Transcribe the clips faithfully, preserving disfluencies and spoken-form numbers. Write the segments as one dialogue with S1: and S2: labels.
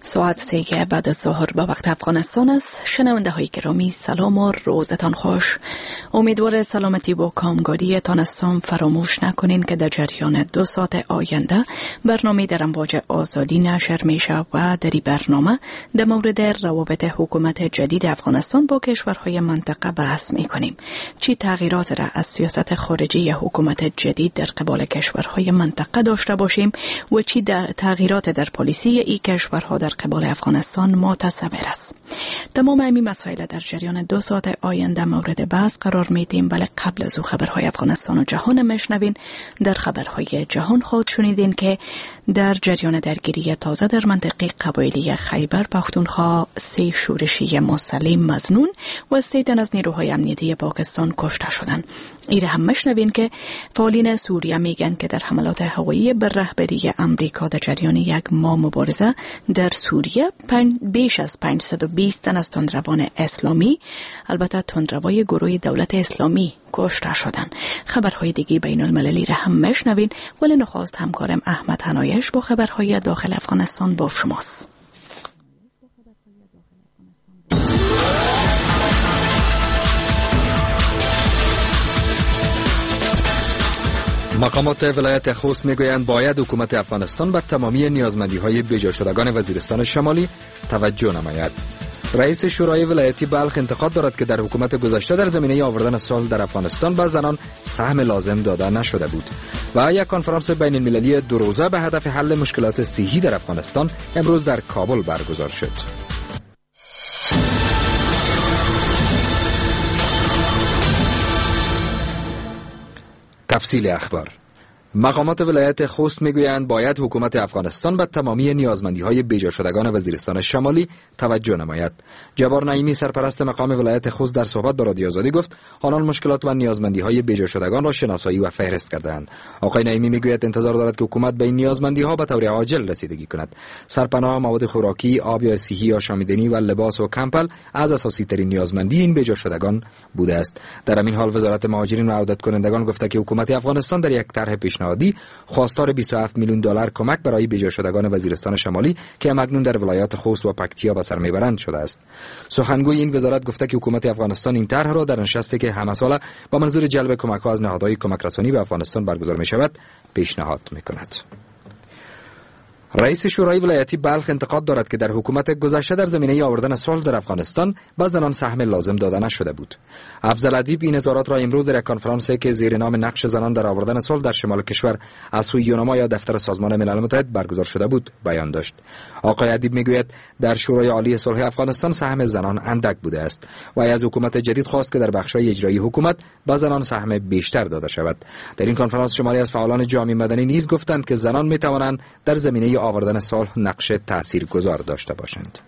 S1: ساعت سه بعد از ظهر به وقت افغانستان است. شنونده های گرامی سلام و روزتان خوش. امیدوار سلامتی و کامگاری تانستان. فراموش نکنین که در جریان دو ساعت آینده برنامه در امواج آزادی نشر میشه و در این برنامه در مورد روابط حکومت جدید افغانستان با کشورهای منطقه بحث میکنیم. چی تغییرات را از سیاست خارجی حکومت جدید در قبال کشورهای منطقه داشته باشیم و چی تغییرات در پالیسی ای کشورها در قبال افغانستان متصور است. تمام این مسائل در جریان دو ساعت آینده مورد بحث قرار میدیم، ولی قبل از او خبرهای افغانستان و جهان میشنوین. در خبرهای جهان خود شنیدین که در جریان درگیری تازه در منطقه قبایلی خیبر پختونخوا سه شورشی مسلح مظنون و سه تن از نیروهای امنیتی پاکستان کشته شدند. ایره هم میشنوین که فعالین سوریه میگن که در حملات هوایی بر رهبری امریکا در جریان یک ماه مبارزه در سوریه بیش از پانصد و بیست تن از تندروان اسلامی، البته تندروای گروه دولت اسلامی، کشته شدند. خبرهای دیگه بین المللی را هم میشنوین، ولی نخواست همکارم احمد حنایش با خبرهای داخل افغانستان با شماست.
S2: مقامات ولایت خوست میگویند باید حکومت افغانستان به تمامی نیازمندی‌های بجا شدگان وزیرستان شمالی توجه نماید. رئیس شورای ولایتی بلخ انتقاد دارد که در حکومت گذشته در زمینه آوردن صلح در افغانستان به زنان سهم لازم داده نشده بود. و یک کنفرانس بین المللی دو روزه به هدف حل مشکلات صحی در افغانستان امروز در کابل برگزار شد. تفصیل اخبار. مقامات ولایت خوست میگویند باید حکومت افغانستان به تمامی نیازمندی‌های بیجا شدگان وزیرستان شمالی توجه نماید. جبار نعیمی سرپرست مقام ولایت خوست در صحبت با رادیو آزادی گفت آنان مشکلات و نیازمندی‌های بیجا شدگان را شناسایی و فهرست کرده‌اند. آقای نعیمی میگوید انتظار دارد که حکومت به این نیازمندی‌ها به طور عاجل رسیدگی کند. سرپناه، مواد خوراکی، آب یا صحی، آشامیدنی و لباس و کمپل از اساسی ترین نیازمندی این بیجا شدگان بوده است. در همین حال وزارت مهاجرین و عودت کنندگان گفته که حکومت افغانستان در یک طرح پیشنهادی خواستار بیست و هفت میلیون دلار کمک برای بیجا شدگان وزیرستان شمالی که مکنون در ولایات خوست و پکتیا به سر میبرند شده است. سخنگوی این وزارت گفته که حکومت افغانستان این طرح را در نشستی که همه ساله با منظور جلب کمک‌ها از نهادهای کمک رسانی به افغانستان برگزار می‌شود پیشنهاد می‌کند. رئیس شورای ولایتی بلخ انتقاد دارد که در حکومت گذشته در زمینه آوردن صلح در افغانستان به زنان سهم لازم داده نشده بود. افضل ادیب این اظهارات را امروز در یک کنفرانسی که زیر نام نقش زنان در آوردن صلح در شمال کشور از سوی یونما یا دفتر سازمان ملل متحد برگزار شده بود بیان داشت. آقای ادیب میگوید در شورای عالی صلح افغانستان سهم زنان اندک بوده است و از حکومت جدید خواست که در بخش‌های اجرایی حکومت به زنان سهم بیشتر داده شود. در این کنفرانس شماری از فعالان جامعه مدنی نیز گفتند که زنان میتوانند در زمینه آوردن صلح نقش تاثیرگذار داشته باشند.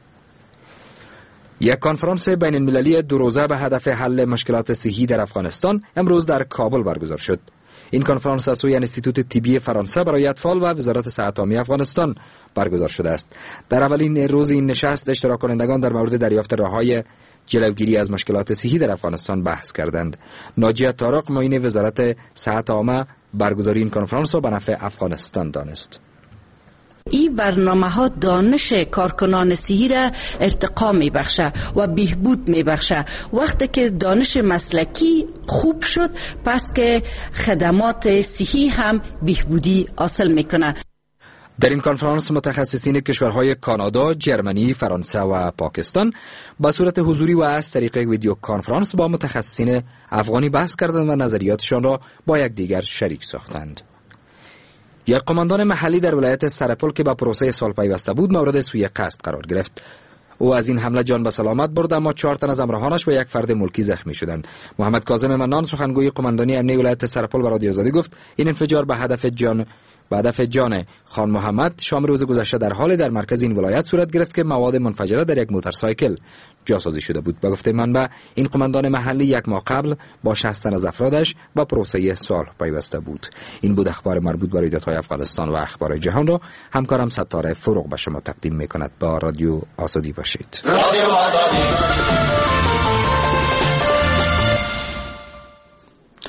S2: یک کنفرانس بین المللی دو روزه به هدف حل مشکلات صحی در افغانستان امروز در کابل برگزار شد. این کنفرانس از سوی انستیتوت طبی فرانسه برای اطفال و وزارت صحت عامه افغانستان برگزار شده است. در اولین روز این نشست اشتراک کنندگان در مورد دریافت راه‌های جلوگیری از مشکلات صحی در افغانستان بحث کردند. ناجیه طارق معین وزارت صحت عامه برگزاری این کنفرانس را به نفع افغانستان دانست.
S3: این برنامه ها دانش کارکنان صحی را ارتقا می بخشه و بهبود می بخشه. وقتی که دانش مسلکی خوب شد پس که خدمات صحی هم بهبودی حاصل میکنه.
S2: در این کنفرانس متخصصین کشورهای کانادا، جرمنی، فرانسه و پاکستان با صورت حضوری و از طریق ویدیو کنفرانس با متخصصین افغانی بحث کردند و نظریاتشان را با یکدیگر شریک ساختند. یک قماندان محلی در ولایت سرپل که با پروسه صلح پیوسته بود مورد سوء قصد قرار گرفت. او از این حمله جان به سلامت برد، اما چهار تن از همراهانش و یک فرد ملکی زخمی شدند. محمد کاظم منان سخنگوی قماندانی امنیه ولایت سرپل به رادیو آزادی گفت این انفجار به هدف جان به هدف جان خان محمد شام روز گذشته در حال در مرکز این ولایت صورت گرفت که مواد منفجره در یک موتورسایکل جاسازی شده بود. به گفته منبع این قماندان محلی یک ماه قبل با شصت تن از افرادش با پروسه صلح پیوسته بود. این بود اخبار مربوط به رویدادهای افغانستان و اخبار جهان را همکارم ستاره فروغ به شما تقدیم می‌کند. با رادیو آزادی باشید. رادیو آزادی.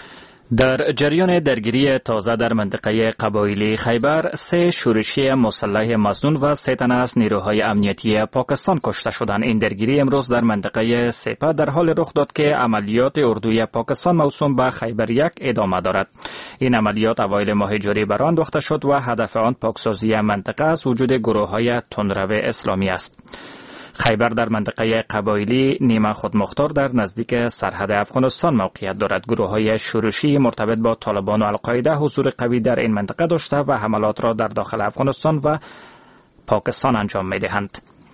S4: در جریان درگیری تازه در منطقه قبایلی خیبر، سه شورشی مسلح مزنون و سه تن از نیروهای امنیتی پاکستان کشته شدند. این درگیری امروز در منطقه سپه در حال رخ داد که عملیات اردوی پاکستان موسوم به خیبر یک ادامه دارد. این عملیات اوایل ماه جاری بر آن انداخته شد و هدف آن پاکسازی منطقه از وجود گروه‌های تندرو اسلامی است. خیبر در منطقه قبایلی نیمه خودمختار در نزدیک سرحد افغانستان موقعیت دارد. گروه‌های شورشی مرتبط با طالبان و القاعده حضور قوی در این منطقه داشته و حملات را در داخل افغانستان و پاکستان انجام می‌دهند.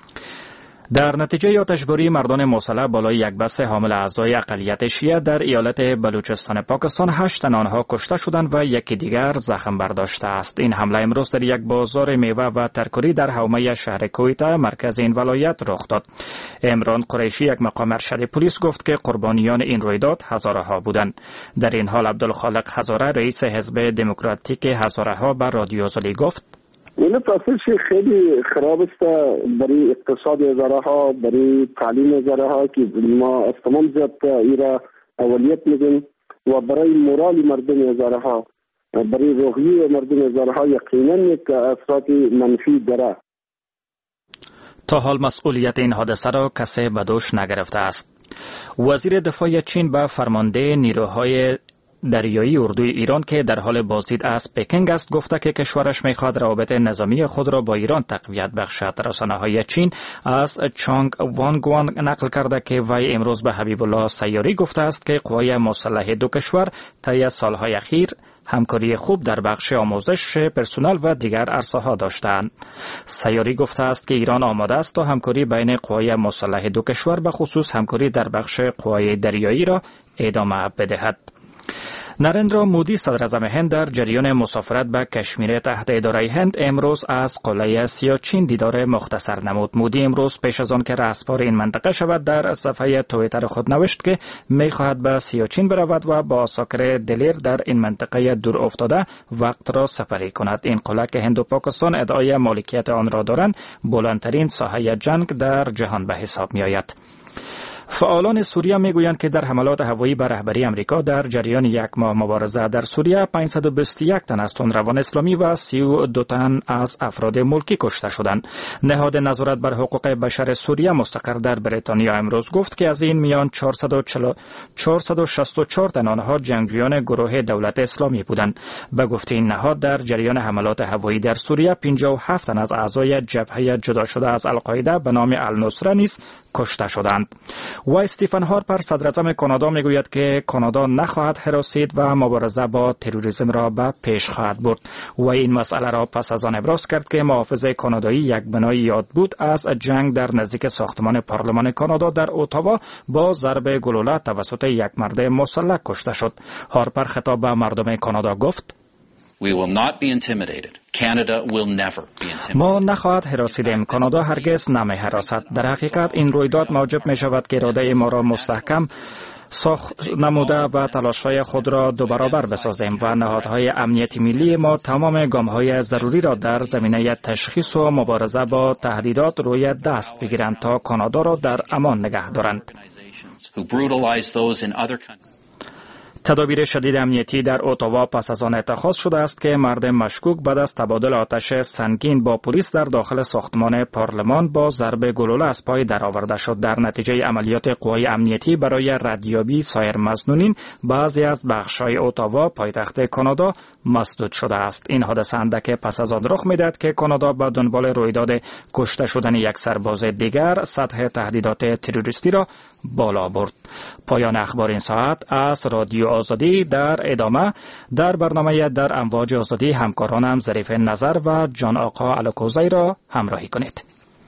S4: در نتیجه آتشباری مردان مسلح بالای یک بس حامل اعضای اقلیت شیعه در ایالت بلوچستان پاکستان، هشت تن آنها کشته شدند و یکی دیگر زخم برداشته است. این حمله امروز در یک بازار میوه و ترکاری در حومه شهر کویتا مرکز این ولایت رخ داد. عمران قریشی، یک مقام ارشد پلیس، گفت که قربانیان این رویداد هزارها بودند. در این حال عبدالخالق هزاره، رئیس حزب دموکراتیک هزارها، بر رادیو آزادی گفت:
S5: این پروسه خیلی خراب است برای اقتصاد هزارها، برای تعلیم هزارها که ما از تمام جهت ایرا اولیت میدیم و برای مورال مردم هزارها، برای روحیه مردم هزارها یقینا یک اثرات منفی داره.
S4: تا حال مسئولیت این حادثه را کسی به دوش نگرفته است. وزیر دفاع چین به فرمانده نیروهای دریایی اردوی ایران که در حال بازدید از پکینگ است گفته که کشورش می‌خواهد روابط نظامی خود را با ایران تقویت بخشد. رسانه‌های چین از چانگ وانگوان نقل کرده که وی امروز به حبیب الله سیاری گفته است که قوای مسلح دو کشور طی سالهای اخیر همکاری خوب در بخش آموزش پرسنل و دیگر عرصه‌ها داشتند. سیاری گفته است که ایران آماده است تا همکاری بین قوای مسلح دو کشور به خصوص همکاری در بخش قوای دریایی را ادامه بدهد. نریندرا مودی، صدر اعظم هند، در جریان مسافرت به کشمیر تحت اداره هند امروز از قلعه سیاچین دیدار مختصر نمود. مودی امروز پیش از آن که رهسپار این منطقه شود در صفحه توییتر خود نوشت که می‌خواهد به سیاچین برود و با ساکر دلیر در این منطقه دور افتاده وقت را سپری کند. این قلعه که هند و پاکستان ادعای مالکیت آن را دارند، بلندترین ساحه جنگ در جهان به حساب می‌آید. فعالان سوریه میگویند که در حملات هوایی بر رهبری امریکا در جریان یک ماه مبارزه در سوریه پانصد و بیست و یک تن از تندروان اسلامی و سی و دو تن از افراد ملکی کشته شدند. نهاد نظارت بر حقوق بشر سوریه مستقر در بریتانیا امروز گفت که از این میان چهارصد و شصت و چهار تن آنها جنگجویان گروه دولت اسلامی بودند. به گفته این نهاد در جریان حملات هوایی در سوریه پنجاه و هفت تن از اعضای جبهه جدا شده از القاعده به نام النصره نیز کشته شدند. و استیفن هارپر، صدر اعظم کانادا، میگوید که کانادا نخواهد هراسید و مبارزه با تروریسم را به پیش خواهد برد. و این مسئله را پس از آن ابراز کرد که محافظ کانادایی یک بنای یاد بود از جنگ در نزدیک ساختمان پارلمان کانادا در اتاوا با ضرب گلوله توسط یک مرد مسلح کشته شد. هارپر خطاب به مردم کانادا گفت:
S6: We will not be intimidated. Canada will never be intimidated.
S4: ما نخواهد هراسیدیم. کانادا هرگز نمی هراسد. در حقیقت این رویداد موجب می شود که اراده ما را مستحکم ساخت نموده و تلاش‌های خود را دو برابر بسازیم و نهادهای امنیتی ملی ما تمام گام‌های ضروری را در زمینه تشخیص و مبارزه با تهدیدات روی دست بگیرند تا کانادا را در امان نگه دارند. تدابیر شدید امنیتی در اتاوا پس از آن اتخاذ شده است که مرد مشکوک بعد از تبادل آتش سنگین با پلیس در داخل ساختمان پارلمان با ضرب گلوله از پای درآورده شد. در نتیجه عملیات قوای امنیتی برای ردیابی سایر مظنونین، بعضی از بخش‌های اتاوا پایتخت کانادا مسدود شده است. این حادثه اندک پس از آن رخ می‌دهد که کانادا به دنبال رویداد کشته شدن یک سرباز دیگر سطح تهدیدات تروریستی را بالا برد. پایان اخبار این ساعت از رادیو آزادی. در ادامه در برنامه در امواج آزادی همکارانم ظریف نظر و جان آقا الکوزی را همراهی کنید.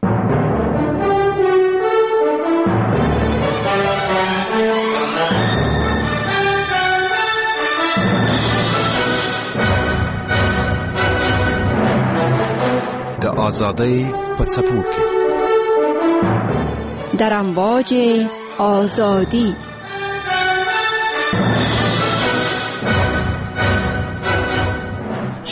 S7: د آزادی په څپو کې
S8: در امواج آزادی.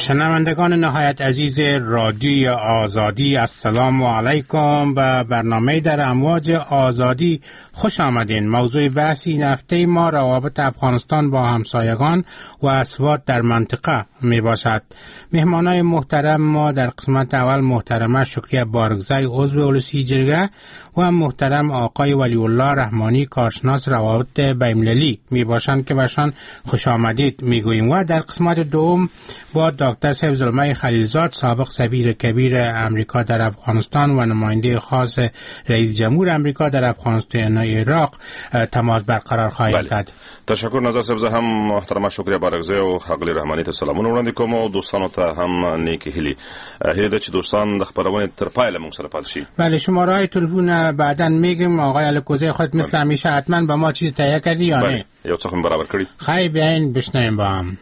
S9: شنوندگان نهایت عزیز رادیوی آزادی، السلام علیکم. به برنامه در امواج آزادی خوش آمدین. موضوع بحثی این هفته ما روابط افغانستان با همسایگان و اسوات در منطقه می باشد. مهمانای محترم ما در قسمت اول محترمه شکریه بارگزای عضو اولسی جرگه و محترم آقای ولی الله رحمانی کارشناس روابط بین‌المللی می باشند که بهشان خوش آمدید می گوییم. و در قسمت دوم با دکتر صاحب زلمه خلیلزاد سابق سفیر کبیر امریکا در افغانستان و نماینده خاص رئیس جمهور امریکا در افغانستان و عراق تماس برقرار خواهیم کرد.
S10: تشکر نظر صاحب. زه هم محترمه شکریه بارگزای او ښاغلي رحماني ته سلامونه وړاندې کوم او دوستانو ته هم نیکی هیلې. هیله ده چې دوستان د خبرونې تر پایله موږ سره پاتې شي. بله،
S9: شماره‌های تلفن بعداً میگیم. آقای الکوزی خود مثل همیشه حتما به ما چیز تهیه کردی یا نه؟
S10: یو څه هم برابر کړی.
S9: خیر بیاین بشنویم با هم.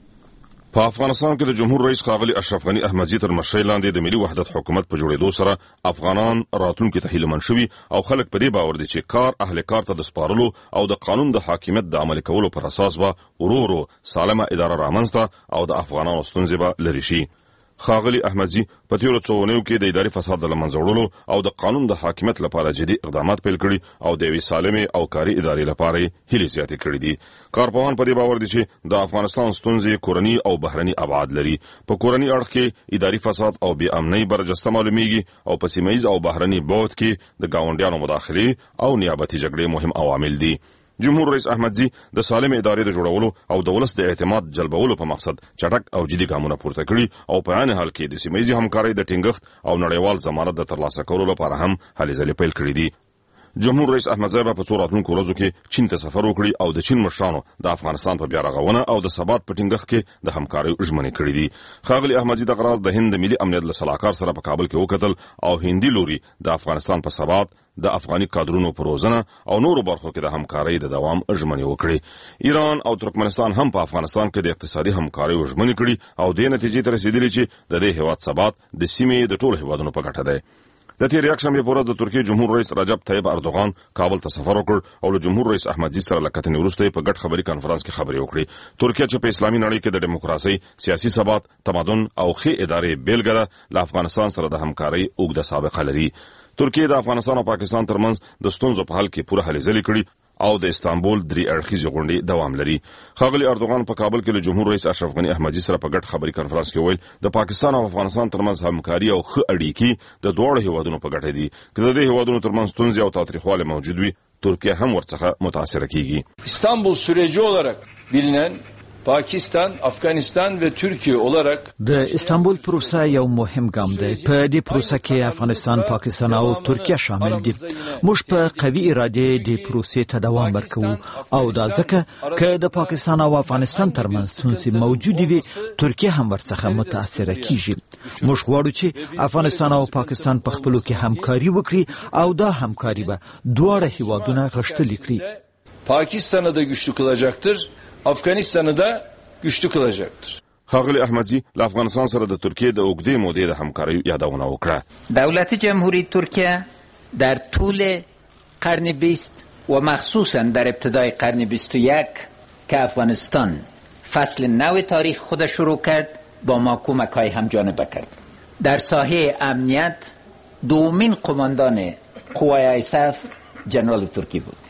S10: په افغانستان کې د جمهور رئیس ښاغلي اشرف غني احمدزي تر مشرۍ لاندې د ملي وحدت حکومت په جوړېدو سره افغانان راتلونکي ته هیله من شوي او خلک په دې باور دي چې کار اهل کار ته د سپارلو او د قانون د حاکمیت د عملي کولو پر اساس به ورو ورو سالمه اداره رامنځته او د افغانانو ستونزې به لرې شي. ښاغلي احمدزي په تیرو څو اونیو کې د اداري فساد د له منځه وړلو او د قانون د حاکمیت لپاره جدي اقدامات پیل کړي او د یوې سالمې او کاري ادارې لپاره یې هیلې زیاتې کړي دي. کارپوهان په دې باور دي چې د افغانستان ستونزې کورني او بهرني ابعاد لري. په کورني اړخ کې اداري فساد او بې امنۍ برجسته معلومیږي او په سیمه ییز او بهرني بعد کې د ګاونډیانو مداخلې او نیابتي جګړې مهم عوامل دي. جمهور رئیس احمدزي د سالم ادارې د جوړولو او د ولس د اعتماد جلبولو په مقصد چټک او جدي ګامونه پورته کړي او په عین حال کې د سیمه ییزې همکارۍ د ټینګښت او نړیوال ضمانت د ترلاسه کولو لپاره هم هلې ځلې پیل کړي دي. جمهور رئیس احمدزي په څو راتلونکو ورځو کې چین ته سفر وکړي او د چین مشرانو د افغانستان په بیا رغونه او د ثبات په ټینګښت کې د همکارۍ ژمنې کړې دي. ښاغلي احمدزي دغه راز د هند د ملي امنیت له سلاکار سره په کابل کې وکتل او هندي لوري د افغانستان په ثبات د افغاني کادرونو په روزنه او نورو برخو کې د همکارۍ د دوام ژمنې وکړي. ایران او ترکمنستان هم په افغانستان کې د اقتصادي همکارۍ ژمنې کړي او د نتیجې ته رسیدلي چې د دې هیواد ثبات د سیمې د ټولو هیوادونو په ګټه دی. د تیر یکشنبه په ورځ د ترکیې جمهور رئیس رجب طیب اردوغان کابل ته سفر وکړ او له جمهور رئیس احمدزي سره له کتنې وروسته په ګډ خبري کانفرنس کې خبرې وکړې. ترکیه چې په اسلامي نړۍ کې د دیموکراسي، سیاسي ثبات، تمدن او ښې ادارې بیلګه ده، له افغانستان سره د همکارۍ اوږده سابقه لري. ترکیه د افغانستان او پاکستان ترمنځ د ستونزو په حل کې پوره هلې ځلې کړي او د استانبول درې اړخیزې غونډې دوام لري. ښاغلي اردوغان په کابل کې له جمهور رئیس اشرف غني احمدزي سره په ګډ خبري کانفرنس کې ویل د پاکستان او افغانستان ترمنځ همکاري او ښه اړیکې د دواړو هیوادونو په ګټه دي. که د دې هیوادونو ترمنځ ستونزې او تاوتریخوالی موجود وي، ترکیه هم ورڅخه متاثره کیږي.
S11: İstanbul süreci olarak bilinen پاکستان، افغانستان و ترکیه olarak
S12: د استانبول پروسه یو مهم ګام دی. په دې پروسه کې افغانستان، پاکستان او ترکیه شامل دي. موږ په قوي اراده د پروسې ته دوام ورکوو او دا ځکه که د پاکستان او افغانستان ترمنځ ستونزې موجودې وي، ترکیه هم ورڅخه متاثره کیږي. موږ غواړو چې افغانستان او پاکستان په خپلو کې همکاري وکړي او دا همکاري به دواړه هیوادونه غښتلي کړي.
S11: پاکستان'ı da güçlü kılacaktır. افغانستان دا güçlü kılacaktır.
S10: ښاغلي احمدزي له افغانستان سره د ترکیې د اوږدې مودې د همکارۍ یادونه وکړه.
S13: دولت جمهوری ترکیه در طول قرن بیست و مخصوصا در ابتدای قرن بیست و یک که افغانستان فصل نو تاریخ خود شروع کرد با ما کمک‌های همجانبه کرد. در ساحه امنیت دومین قماندان قوای آیساف جنرال ترکی بود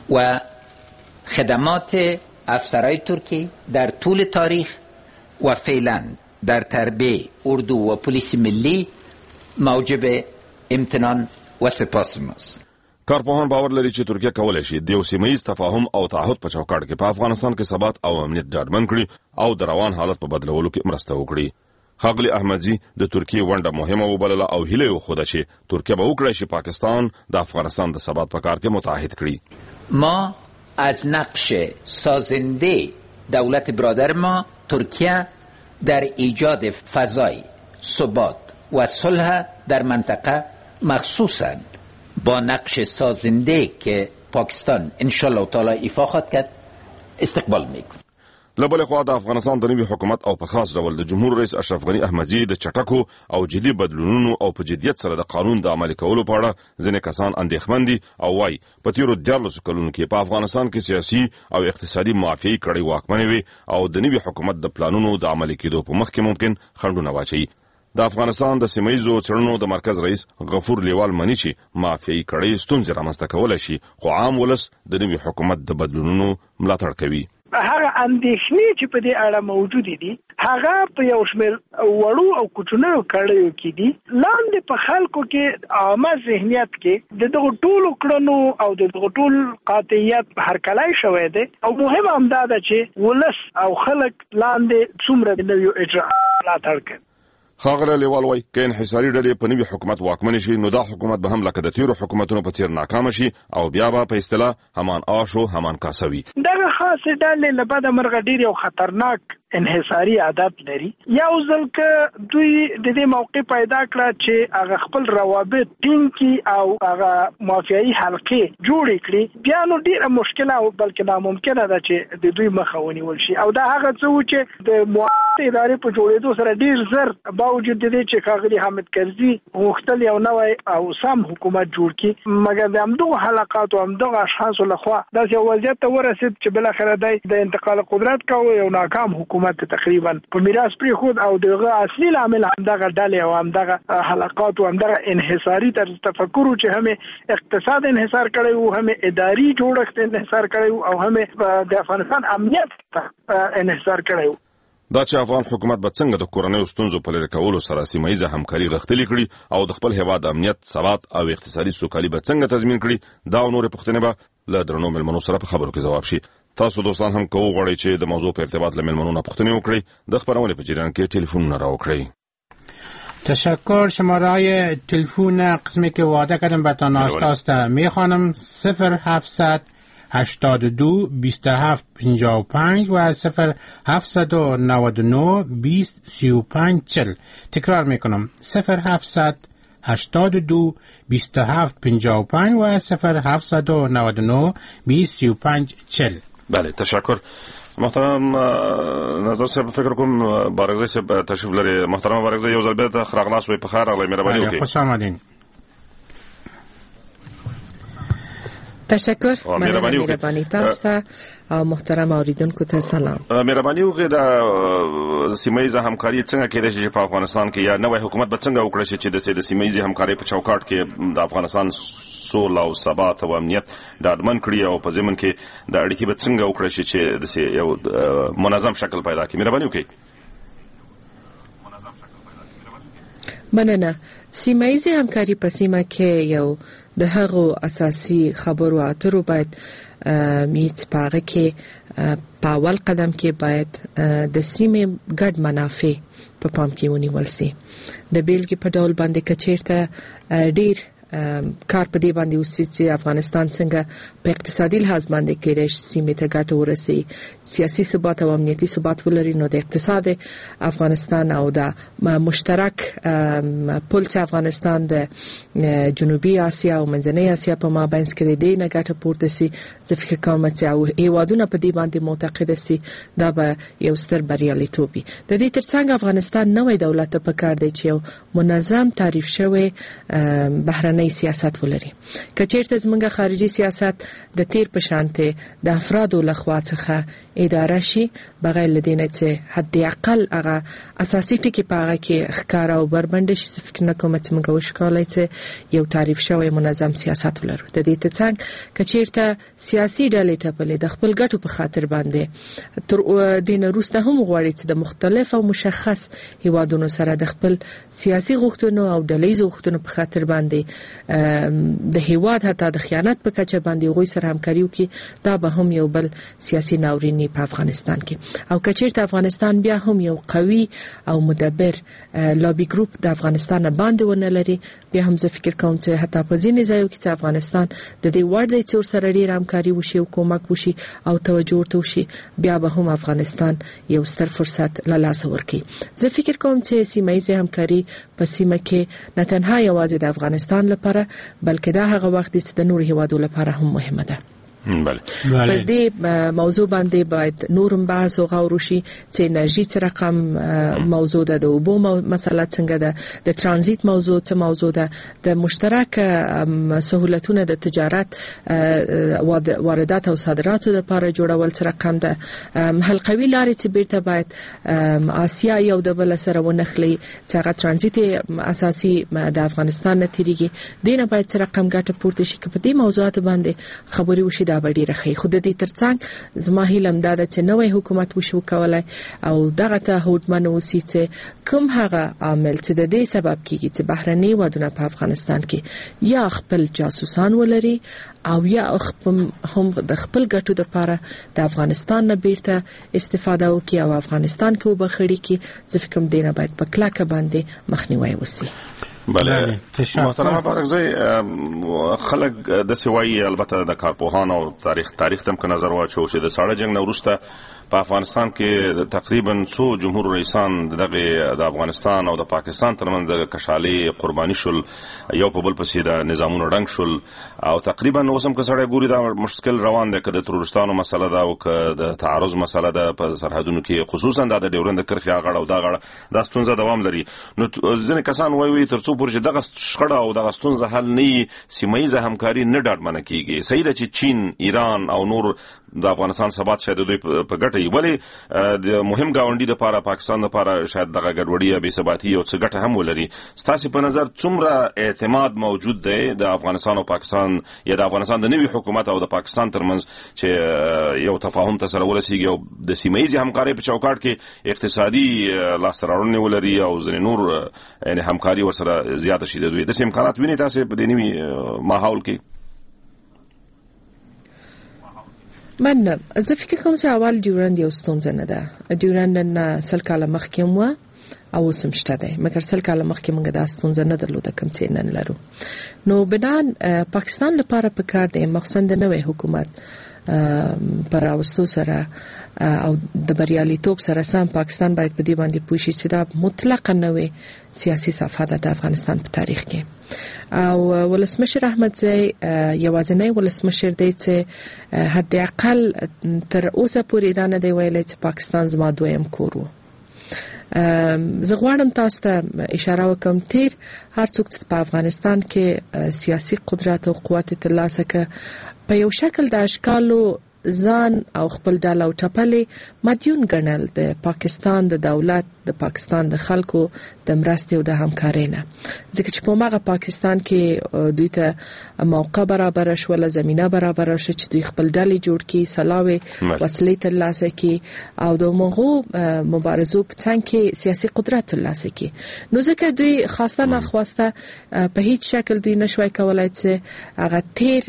S13: و خدمات افسرهای ترکی در طول تاریخ و فعلا در تربیه اردو و پلیس ملی موجب امتنان و سپاس ماست.
S10: کارپوهان باور لري چې ترکیه کولای شي د یو سیمه‌ییز تفاهم او تعهد په چوکاټ کې په افغانستان کې ثبات او امنیت ډاډمن کړي او د روان حالت په بدلولو کې مرسته وکړي. ښاغلي احمدزي د ترکیې ونډه مهمه وبلله او هیله وښوده چې ترکیه به وکړي چې پاکستان د افغانستان د ثبات په کار کې متحد کړي.
S13: ما از نقش سازنده دولت برادر ما ترکیه در ایجاد فضای ثبات و صلح در منطقه مخصوصا با نقش سازنده که پاکستان انشالله تعالی ایفا خواهد کرد استقبال میکنیم.
S10: لبل خوا د افغانستان د نوي حکومت او په خاص ډول د جمهور رئیس اشرف غنی احمدزي د چټکو او جدي بدلونونو او په جديت سره د قانون د عملي کولو په اړه ځینې کسان اندېښمن دي او وايي په تیرو دیارلسو کلونو کې په افغانستان کې سیاسي او اقتصادي مافیایي کړۍ واکمنې وي او د نوي حکومت د پلانونو د عملي کېدو په مخ کې ممکن خنډونه واچي. د افغانستان د سیمایي څېړنو د مرکز رئیس غفور لیوال مني چې مافیایي کړۍ ستونزې رامنځته کولی شي خو عام ولس د نوي حکومت د بدلونونو ملاتړ کوي.
S14: هغه اندېښنې چې په دې اړه موجود دي هغه په یو شمېر وړو او کوچنیو کړیو کې دي. لاندې په خلکو کې عامه ذهنیت کې د دغو ټولو کړنو او د دغو ټول قاطعیت هرکلی شوی دی او مهم هم دا ده چې ولس او خلک لاندې څومره د نویو اجراءات ملاتړ کوي.
S10: خاغله لیوال وای که انحصاري ډلې په نوي حکومت واکمن شي نو دا حکومت به هم لکه د تیرو حکومتونو په څیر ناکام شي او بیا به په اصطلاح همان آشو همان کاسوي.
S14: دغه خاصه ډلې له بده مرغه ډېر یو خطرناک انحصاري عادت لري. یو ځل که دوی د دې موقع پیدا کړه چې هغه خپل روابط ټینګ کړي او هغه مافیایي حلقې جوړې کړي بیا نو ډېره مشکله او بلکې ناممکنه ده چې د دوی مخه ونیول شي او دا هغه څه و چې د موقت ادارې په جوړېدو سره ډېر زر باوجود د دې چې ښاغلي حامد کرزي غوښتل یو نوی او سم حکومت جوړ کړي مګر د همدغو حلقاتو همدغه اشخاصو لخوا داسې یو وضعیت ته ورسېد چې بالاخره دی د انتقال قدرت کوه یو ناکام حکومت تقریبا په میراث پرېښود او دغه اصلي لامل همدغه ډلې او همدغه حلقات او همدغه انحصاري طرز تفکر چې هم اقتصاد انحصار کړی وو هم اداري جوړښت انحصار کړی وو او هم د افغانستان امنیت انحصار کړی وو.
S10: دا چې افغان حکومت به څنګه د کورنیو ستونزو په لرې کولو سره سیمایي همکاري غښتلې کړي او د خپل هیواد امنیت ثبات او اقتصادي سوکالي به څنګه تضمین کړي دا او نورې پوښتنې به له درنو مېلمنو سره په خبرو کې ځواب شي. تاسو دوستان هم کوو غواړئ چې د موضوع په ارتباط له مېلمنو نه پوښتنې وکړئ د خپرونې په جریان کې ټلیفونونه راوکړئ.
S9: تشکر. شماره تلفن قسمی که وعده کردم براتان آشنا است میخوانم صفر هفتصد هشتاد و دو بیست و هفت پنجاه و پنج و صفر هفتصد و نود و نه بیست سی و پنج چل. تکرار میکنم صفر هفتصد هشتاد و دو بیست و هفت پنجاه و پنج و صفر هفتصد و نود و نه بیست سی و پنج چل.
S10: بله تشکر. محترم نظر صاحب فکر کوم بارغزی صاحب تشریف لري. محترم بارغزی یو ځل بیا خراغلاس وي په خیر راغلی مهرباني وکړئ.
S9: خوش آمدین.
S15: تشکر. مهرباني مهرباني تاسو او محترم اوریدونکو ته سلام.
S10: مهرباني وکړئ د سیمایي همکاري څنګه کېدای شي په افغانستان کې یا نوې حکومت به څنګه وکړي چې د سیمایي همکاري په چوکاټ کې د افغانستان سول او ثبات او امنیت ډاډمن کړي او په ضمن کې د اړیکې به څنګه وکړي چې د یو منظم شکل پیدا کړي. مهرباني وکړئ.
S15: مننه. سیمایي همکاري په سیمه کې یو د هغو اساسي خبرو اترو باید میت پاغه کې په اول قدم کې باید د سیمې ګډ منافع په پام کې ونیول شي. د بیلګې په ډول باندې کچیرته ډیر کار په دې باندې وسي چې افغانستان څنګه په اقتصادي لحاظ باندې کېدای شي سیمې ته ګټه ورسي سیاسي ثبات او امنیتي ثبات ولري نو د اقتصاد افغانستان او د مشترک پل چې افغانستان د جنوبي اسیا او منځنۍ اسیا په مابین کې د نه ګټه پورته سي. زه فکر کوم چې او هیوادونه په دې باندې معتقد سي دا به یو ستر بریالیتوب وي. د دې ترڅنګ افغانستان نوې دولت په کار دی چې یو منظم تعریف شوی بهرنۍ سیاست ولري. کچیرته زمونږ خارجي سیاست د تیر په شانته د افرادو لخوا څخه اداره شي بغیر لدینه چې حد اقل هغه اساسي ټکي په هغه کې ښکار او بربند شي. فکر نه کوم چې موږ وشکالای چې یو تعریف شوی منظم سیاست ولرو. د دې ترڅنګ کچیرته سیاسي ډلې ټپلې د خپل ګټو په خاطر باندې تر دین روسته هم غواړي چې د مختلف او مشخص هیوادونو سره د خپل سیاسي غوښتنو او ډلهیز غوښتنو په خاطر باندې د هیواد حتی د خیانت په کچه باندې غوي سره همکاري وکي. دا به هم یو بل سیاسي ناورینی په افغانستان کې او کچیرته افغانستان بیا هم یو قوي او مدبر لابي ګروپ د افغانستان باندې ونه لري بیا هم زه فکر کوم چې حتی په ځینې ځایو کې چې افغانستان د دې وړ دی چې سره ډیر همکاري وشي او کومک وشي او توجه ورته وشي بیا به هم افغانستان یو ستر فرصت له لاسه ورکړي. زه فکر کوم چې سیمایي همکاري په سیمه کې نه تنها یوازې د افغانستان لپاره بلکې دا هغه وخت چې د نور هیوادو لپاره هم مهمه ده.
S10: بله
S15: په دې موضوع باندې باید نورم بحث او غور وشي چې انرژي څه رقم موضوع ده، د اوبو مسله څنګه ده، د ترانزیت موضوع څه موضوع ده، د مشترک سہولتونو د تجارت واردات او صادراتو لپاره جوړول څه رقم ده، حلقوي لارې چې بیرته باید آسیا یو د بل سره ونخلي چې هغه ترانزیت اساسي د افغانستان نه تیریږي، دینه باید څه رقم ګټه پورته شي. په دې موضوعات باندې خبري وشي دا به ډیره ښه. خو د دې ترڅنګ زما هیله هم دا ده چې نوې حکومت وشو کولای او دغه ته هوډمن اوسي چې کوم هغه عامل چې د دې سبب کیږي چې بهرني ودونه په افغانستان کې یا خپل جاسوسان ولري او یا هم د خپل ګټو لپاره د افغانستان نه بیرته استفاده وکړي او افغانستان کې وبخړي کې ځکه کوم دینه باید په کلکه باندې مخنیوي وشي.
S10: بله محترمه بارکزی، خلک د سوای البته د کارپوهانو او تاریخ تاریخ تم که نظر واچو چې د ساړه جنگ نه وروسته په افغانستان کې تقریبا څو جمهور رئیسان دغه د افغانستان او د پاکستان ترمنځ د کشالي قرباني شول، یو په بل پسې د نظامونو رنګ شول او تقریبا اوسم که سړی ګوري دا مشکل روان دی، که د ترورستانو مسله ده او که د تعرض مسله ده په سرحدونو کې، خصوصا د ډیورند کرښې هغه او دا غړ دا ستونزه دوام لري. نو ځینې کسان وایي تر څو پورې دغه شخړه او دغه ستونزه حل نه سیمایي همکاري نه ډاډمنه کیږي. صحیح ده چې چین، ایران او نور د افغانستان ثبات شاید دوی په ګټه وي، ولی د مهم گاونډي د لپاره پاکستان لپاره شاید دغه ګډوډي یا بې ثباتي او څه ګټه هم ولري. ستاسو په نظر څومره اعتماد موجود دی د افغانستان او پاکستان یا د افغانستان د نوي حکومت او د پاکستان ترمنځ چې یو تفاهم ته سره ورسیږي او د سیمایي همکاري په چوکاټ کې اقتصادي لاسته راوړنې ولري او ځینې نور یعنی همکاري ورسره زیاته شي؟ د دوی د امکانات ویني تاسو په دې نوي ماحول کې؟
S15: من زه فکر کوم چې اول ډیورند یو ستونزه نه ده. ډیورند نه سل کاله مخکې و او اوس هم شته دی، مګر سل کاله مخکې موږ دا ستونزه نه درلوده کوم چې نن لرو. نو بنان پاکستان لپاره پکار دی مخصوصا د نوې حکومت پر راوستو سره او د بریالیتوب سره سم پاکستان باید په دې باندې پوه شي چې دا مطلقاً نوې سیاسي صفحه ده د افغانستان په تاریخ کې. او ولسمشر احمدزی یوازینی ولسمشر دی چې حد اقل تر اوسه پورې دا نه دی ویلی چې پاکستان زما دویم کور و. زه غواړم تاسو ته اشاره وکم تیر هر څوک چې په افغانستان کې سیاسي قدرت او قوت ترلاسه کړ په یو شکل د اشکالو ځان او خپل ډله او ټپلې مدیون ګڼل د پاکستان د دولت، د پاکستان د خلکو د مرستې او د همکارۍ نه، ځکه چې په ماغه پاکستان کې دوی ته موقع برابر شوه، زمینه برابر شوه چې دوی خپل ډلې جوړ کړي، سلاوي وسلې ترلاسه کړي او د مغو مبارزو په څنګ کې سیاسي قدرت ترلاسه کړي. نو ځکه دوی خواسته ناخواسته په هیڅ شکل دوی نشوي کولای چې هغه تیر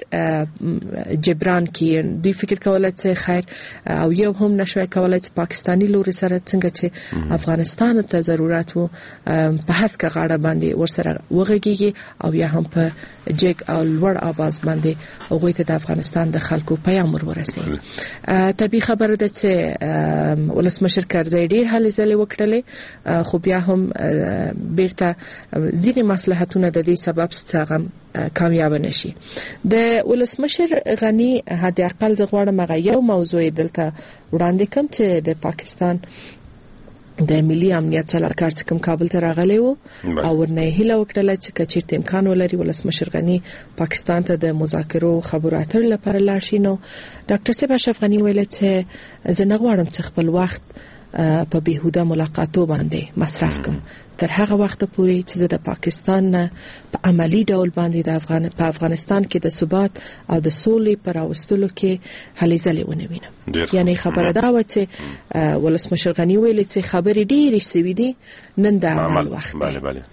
S15: جبران کړي. دوی فکر کولای چې خیر او یو هم نشوي کولای چې پاکستانی لوري سره څنګه چې افغانستان ته ضرورت وو په هڅه غاړه باندې ورسره وغږیږي او یا هم په جګ او لوړ आवाज باندې هغه ته د افغانستان د خلکو پیغام ورسوي. طبي خبره ده چې ولسمشر کرزی ډیر هلې ځلې وکړلې، خو بیا هم بیرته ځینې مصلحتونه د دې سبب څخه کامیاب نشي. د ولسمشر غنی حد اقل زغواړم هغه یو موضوع دلته وړاندې کوم چې د پاکستان د ملي امنیت سلاکار چې کوم کابل ته راغلی وو او ورنه هیله وکړله چې کچېرته امکان ولري ولسمشر غنی پاکستان ته د مذاکرو خبرو اترو لپاره لاړ شي. نو ډاکټر صاحب اشرف غنی ویل چې زه نه غواړم چې خپل وخت په بهوده ملاقاتو باندې مصرف کوم تر هغه وخت پورې چې د پاکستان نه په عملی ډول باندې د افغان په افغانستان کې د ثبات او د سولې پر راوستلو کې هلې ځلې ونه وینم. یعنی خبره دا و چې ولسمشر غنی ویل چې خبرې ډېرې سوي دي، نن د عمل وخت دی.
S10: بله بله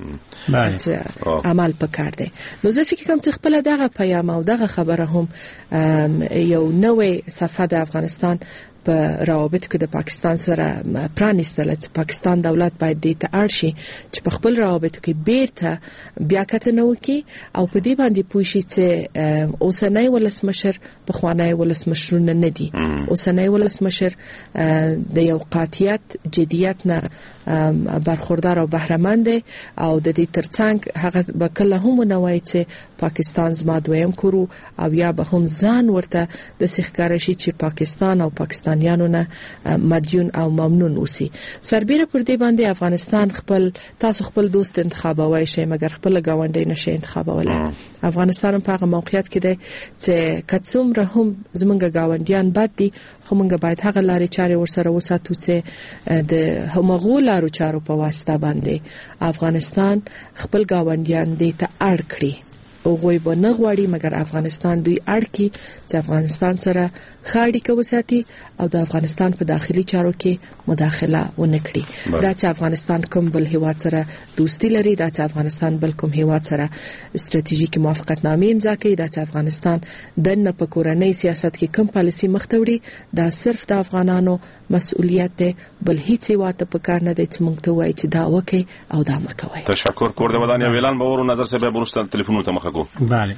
S15: عمل پکار دی. نو زه فکر کوم چې خپل دغه پیام او دغه خبره هم یو نوې صفحه د افغانستان په روابط کې د پاکستان سره پرانیستل چې پاکستان دولت باید دې ته اړ شي چې په خپل روابطو کې بیرته بیا کتنه وکړي او په دې باندې پوه شي چې اوسنۍ ولسمشر په خوانی ولسمشرونه نه دي. اوسنۍ ولسمشر د یو قاطعیت جدیت نه برخوردار او بهرهمند او د دې ترڅنګ هغه به کله هم نه وایي چې پاکستان زما دویم کورو او یا به هم ځان ورته د سخکار شي چې پاکستان او پاکستانیانو نه مدیون او ممنون اوسي. سربېره پر دې باندې افغانستان خپل تاسو خپل دوست انتخابوي شي مګر خپل گاونډي نشي انتخابولای. افغانستان په هغه موقعیت کې دی چې کڅومره هم زمونږ گاونډیان بد دي خو موږ باید هغه لارې چارې ورسره وساتو چې د همغو لارو چارو په واسطه باندې افغانستان خپل گاونډیان دې ته اړ کړي. او غوي به نه غواړي مګر افغانستان دوی اړ کی چې افغانستان سره خاړي کو وساتي او د افغانستان په داخلي چارو کې مداخله ونه کړي. دا چې افغانستان کوم بل هیواد سره دوستی لري، دا چې افغانستان بل کوم هیواد سره استراتیژیک موافقتنامې امضا کړي، دا چې افغانستان د په کورنۍ سیاست کې کوم پالیسی مختوړي، دا صرف د افغانانو مسؤلیت دی، بل هیڅ هیواد ته پکار نه دی چې موږ ته وایي چې دا وکړي او دا مکوي.
S10: تشکر کور د ودانیا ویلان به ورو نظر سره به ورسته ټلیفون ته مخه کو.
S9: بله.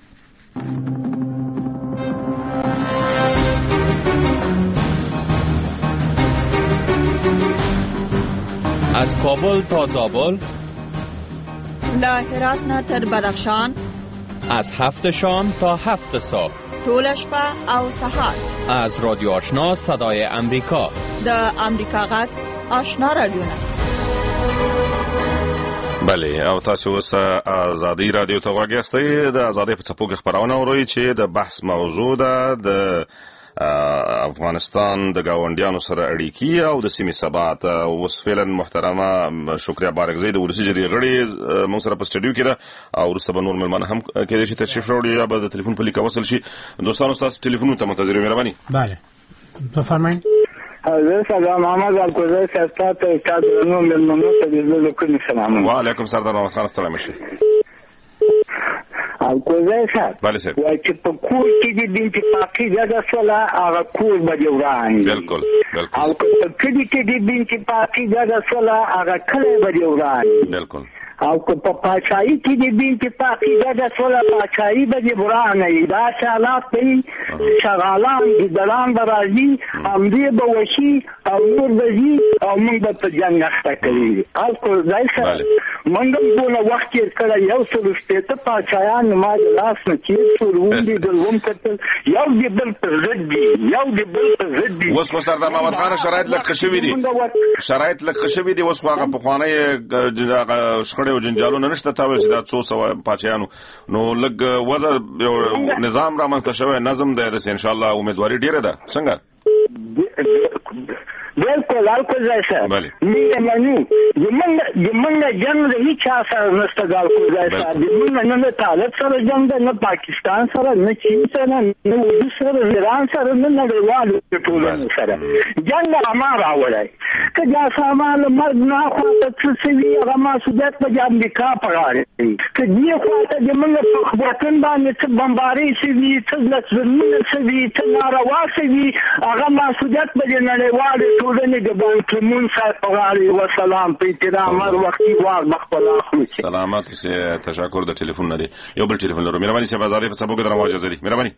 S16: از کابل تا زابل،
S17: له هرات نه تر بدخشان،
S16: از هفت شام تا هفت صبح،
S17: ټول شپه او سهار،
S16: از رادیو آشنا صدای امریکا،
S17: د امریکا غږ آشنا رادیو.
S10: بله او تاسو اوس آزادی رادیو ته غوږ یاستئ. د آزادۍ په څپو کې خبرونه اورئ چې د بحث موضوع ده د افغانستان د گاونډیانو سره اړیکې او د سیمې ثبات. اوس فعلا محترمه شکریا بارکزی د ولسی جرګې غړي موږ سره په سټډیو کې ده او وروسته به نور مېلمانه هم کېدای شي تشریف راوړي یا به د ټلیفون په لیکه وصل شي. دوستانو تاسو ټلیفون ته منتظر یو. مهرباني.
S9: بله بفرمایئ.
S18: حضرت سلام محمد الکوزی سیاست کادرونو ملمنو ته د لکن سلام.
S10: وعلیکم سردار محمد خان السلام علیکم.
S18: الکوزی صاحب
S10: بله صاحب
S18: وای چې په کور کې د بنت پاکي زده سوله هغه کور به وران.
S10: بالکل بالکل.
S18: او په کلی کې د بنت پاکي زده سوله هغه کله به وران.
S10: بالکل.
S18: او په پاچاهي کې د بنت پاکي زده سوله پاچاهي به وران نه. دا حالات دي شغالان د دلان برازي امری به وشي او نور بزي او موږ به په جنگ اخته کوي. الکوزی صاحب موږ په وخت کې کله یو څو شپته پاچایان ما د لاس نه چې څورون دي د لوم کتل یو دی بل پر ضد دي یو دی بل پر ضد دي.
S10: اوس سردار محمد خان شرایط لکه خشوي دي شرایط لکه خشوي دي اوس هغه په خوانه شخړې او جنجالونه نشته تاوي چې دا څو سو پاچایانو نو لګ وزر نظام را منځته شوی نظم دی ان شاء الله امیدواري ډیره ده. څنګه
S18: بالکل الکوزی صاحب مې منو یمنګ یمنګ جنگ د هیڅ سره نشته. الکوزی صاحب یمنګ نه طالب سره جنگ نه پاکستان سره نه چین سره نه وجود سره ایران سره نه نړیوالو ټولنې سره جنگ امر راوړی که دا سامان مرګ نه خواته څه وی هغه مسؤلیت په امریکا پغاره که دی خواته د موږ په خبرتن باندې څه بمباري شي وي څه لسونه شي وي څه ناروا شي وي هغه مسؤلیت په نړیوالو ټولنې د باندې مون سره پغاره. والسلام په احترام هر وختي وار مخبل اخلي.
S10: سلامات سه تشکر د ټلیفون نه دی. یو بل ټلیفون لرو. مهرباني سه آزادۍ په سبو کې درمو اجازه دي. مهرباني.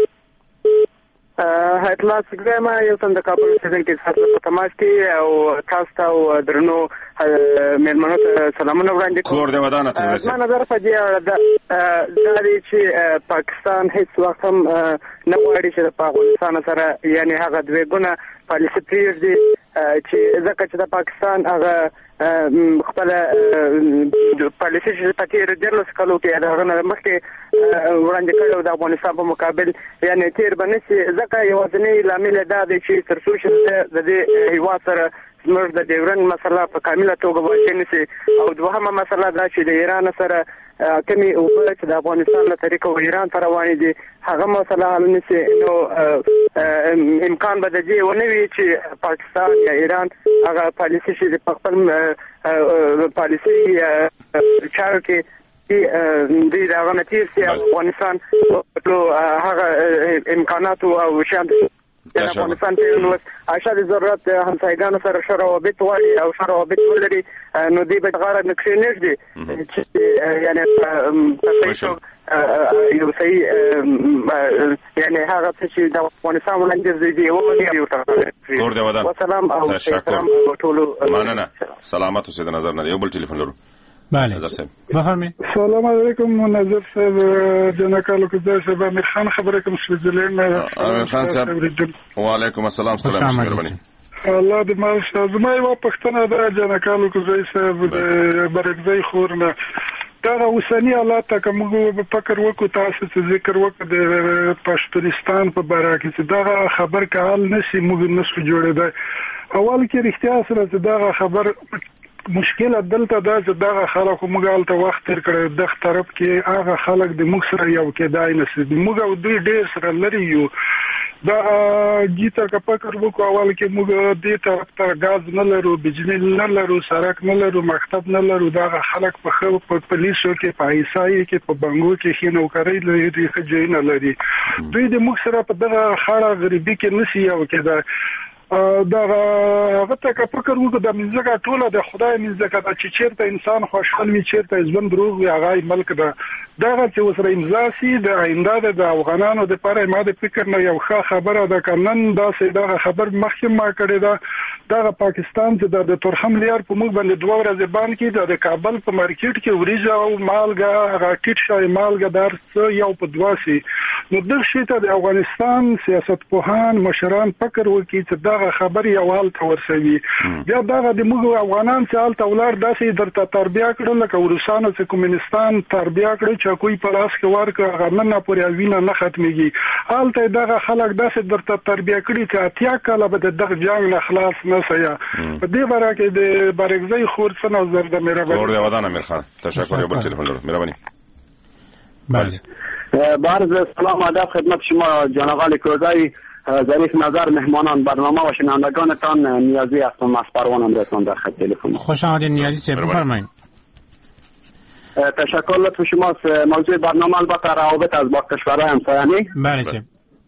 S19: اطلاع څنګه ما یو څنګه کابل سیزن کې تاسو په تماس کې او تاسو او درنو مېلمنو ته سلامونه وړاندې کوم.
S10: کور دې ودانه څه
S19: زما نظر په دې اړه دا دی چې پاکستان هیڅ وخت هم نه غواړي چې په افغانستان سره یعنی هغه دوه ګونه پالیسي پریږدي چې ځکه چې د پاکستان هغه خپل پالیسي چې په تیر دیرلس کالو کې هغه نه مخکې وړاندې کړو د افغانستان په مقابل یعنی تیر باندې ځکه یوازینی لامل دا دی چې تر څو چې د دې هیواد سره زموږ د ډیورن مسله په کامله توګه واقع نشي او دوهمه مسله دا چې د ایران سره کمی او چې د افغانستان له طریقو ایران ته روانې دي هغه مسله حل نشي نو امکان به د دې ونه وي چې پاکستان یا ایران هغه پالیسي چې په خپل پالیسي چارو کې دې دا غنټیر چې افغانستان ټول هغه امکانات او شان یعنی افغانستان چې نو اشد ضرورت همسایگان سره ښه روابط غواړي او ښه روابط ولري نو دوی به غاړه نقشې نږدي چې یعنی تاسو یو صحیح یعنی هغه چې د افغانستان وړاندې دی او یو تاسو
S10: کور دی ودان
S19: سلام او
S10: تشکر
S19: ټولو
S10: مننه سلامات اوسئ د نظر نه یو بل ټلیفون لرو
S9: بله بفرمایید.
S20: سلام علیکم منظر صاحب جنکالو کوزای صاحب امیر خان خبره کوم سویزرلند
S10: امیر خان صاحب و علیکم السلام سلام مهرباني
S20: الله دې مال زما یو پښتنه د جنکالو کوزای صاحب د برګزی خورنه دا اوسنی حالات ته کوم فکر وکړو تاسو چې ذکر وکړ د پښتونستان په باره کې چې دا خبر کال نشي موږ نشو جوړېدای اول کې رښتیا سره چې دا خبر مشکل دلته دا چې دا خلک موږ الته وخت تر کړی د طرف کې هغه خلک د موږ سره یو کېدای نشي موږ او دوی ډېر سره لري یو دا جیته که فکر وکړو اول کې موږ دې طرف ته غاز نه لرو بجلی نه لرو سړک نه لرو مکتب نه لرو دا خلک په خو په پولیسو کې په ایسای کې په بنګو کې خې نوکرۍ لري خځې نه لري دوی د موږ سره په دغه خاړه غریبي کې نشي یو کېدای دا هغه ته که فکر وکړو د منځګه ټوله د خدای منځګه د چې چیرته انسان خوشحال وي چیرته ژوند روغ وي هغه ملک ده دغه چې وسره امضا سي د آینده د افغانانو لپاره ما د فکر نه یو ښه خبره ده کنن دا سي دغه خبر مخکې ما کړی ده دغه پاکستان چې د تورخم لري په موږ باندې دوه ورځې باندې د کابل په مارکیټ کې وریجه او مالګه راکټ شای مالګه درس یو په دواسي نو د شي ته د افغانستان سیاستپوهان مشران فکر وکړي چې دغه خبر یو حال تورسوي بیا دغه د موږ افغانان چې حالت اولاد داسې درته تربیه کړل لکه ورسانو چې کمونستان تربیه کړی چې کوئی په لاس کې ورکړه هغه نه پورې وینه نه ختميږي حالت دغه خلک داسې درته تربیه کړی چې اتیا کاله به دغه جنگ نه خلاص نه سیا په دې باره کې د برګزی خور څه نظر د مهرباني
S10: اور دی ودان امیر خان تشکر یو بل تلفن لرو مهرباني
S5: بله بارز سلام ادب خدمت شما جناب علی کوزای ظریف نظر مهمانان برنامه و شنوندگانتان نیازی هستم از پروان امریکان در خط تلفن.
S9: خوش آمدید نیازی صاحب بفرمایید.
S5: تشکر لطف شماست. موضوع برنامه البته روابط از با کشورهای همسایه.
S9: بله صاحب.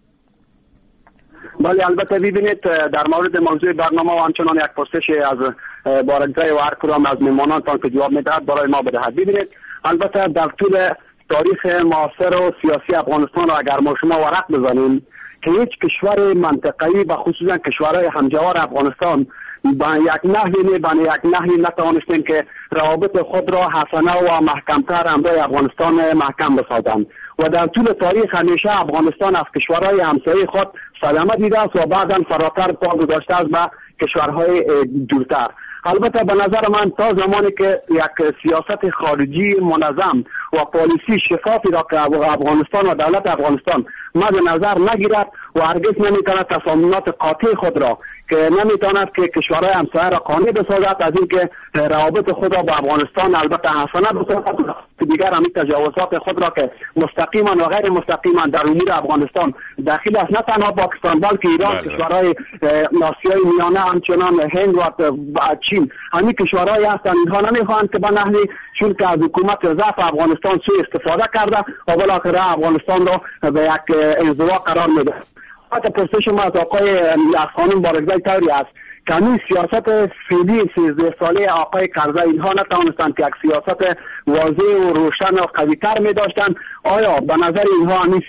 S5: بله البته ببینید در مورد موضوع برنامه و همچنان یک پرسش از بارگزای و هر کدام از مهمانانتان که جواب میدهد برای ما بدهد. ببینید البته در طول تاریخ معاصر و سیاسی افغانستان را اگر ما شما ورق بزنیم که هیچ کشور منطقه‌ای و خصوصا کشورهای همجوار افغانستان با یک نحوی با یک نحوی نتوانستند که روابط خود را حسنه و محکمتر همراه افغانستان محکم بسازند و در طول تاریخ همیشه افغانستان از کشورهای همسایه خود صدمه دیده است و بعداً فراتر پا گذاشته است به کشورهای دورتر. البته به نظر من تا زمانی که یک سیاست خارجی منظم و پالیسی شفافی را که افغانستان و دولت افغانستان مد نظر نگیرد و هرگز نمیتواند تصمیمات قاطع خود را که نمیتواند که کشورهای همسایه را قانع بسازد از اینکه روابط خود را با افغانستان البته حسنه بسازد دیگر همین تجاوزات خود را که مستقیما و غیر مستقیما در امور افغانستان داخل است نه تنها پاکستان بلکه ایران کشورهای آسیای میانه همچنان هند و چین همین کشورهایی هستند اینها نمیخواهند که به نحوی چون که از حکومت ضعف افغانستان سوء استفاده کرده و بالاخره افغانستان را به یک انزوا قرار میده. حتی پرسش ما از آقای خانم بارگزای طوری است که همین سیاست فعلی سیزده ساله آقای کرزی اینها نتوانستند که یک سیاست واضح و روشن و قوی‌تر می داشتند. آیا به نظر اینها همین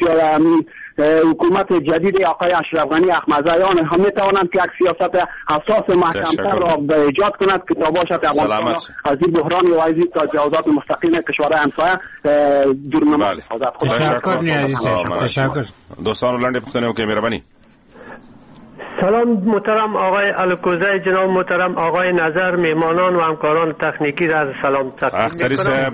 S5: حکومت جدید آقای اشرف غنی احمدزیان هم می توانند که یک سیاست حساس محکم‌تر را به ایجاد کند که تا باشد افغانستان از این بحران و از این تجاوزات مستقیم کشورهای همسایه دور نماید.
S9: تشکر نیازی صاحب. تشکر.
S10: دوستان لنډه پوښتنه وکړئ مهرباني.
S21: سلام محترم آقای الکوزی، جناب محترم آقای نظر، مهمانان و همکاران تکنیکی را از سلام تقدیم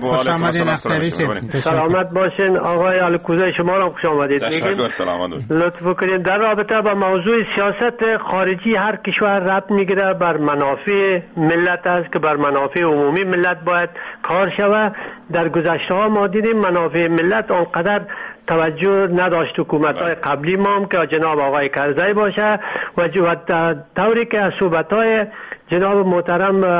S21: می‌کنم. سلامت باشین آقای الکوزی، شما را خوش آمدید.
S10: تشکر. سلامت.
S21: لطف کنید در رابطه با موضوع سیاست خارجی هر کشور ربط میگیره بر منافع ملت است که بر منافع عمومی ملت باید کار شود. در گذشته ها ما دیدیم منافع ملت آنقدر توجه نداشت حکومت‌های قبلی ما هم که جناب آقای کرزی باشه و طوری که از صحبت‌های جناب محترم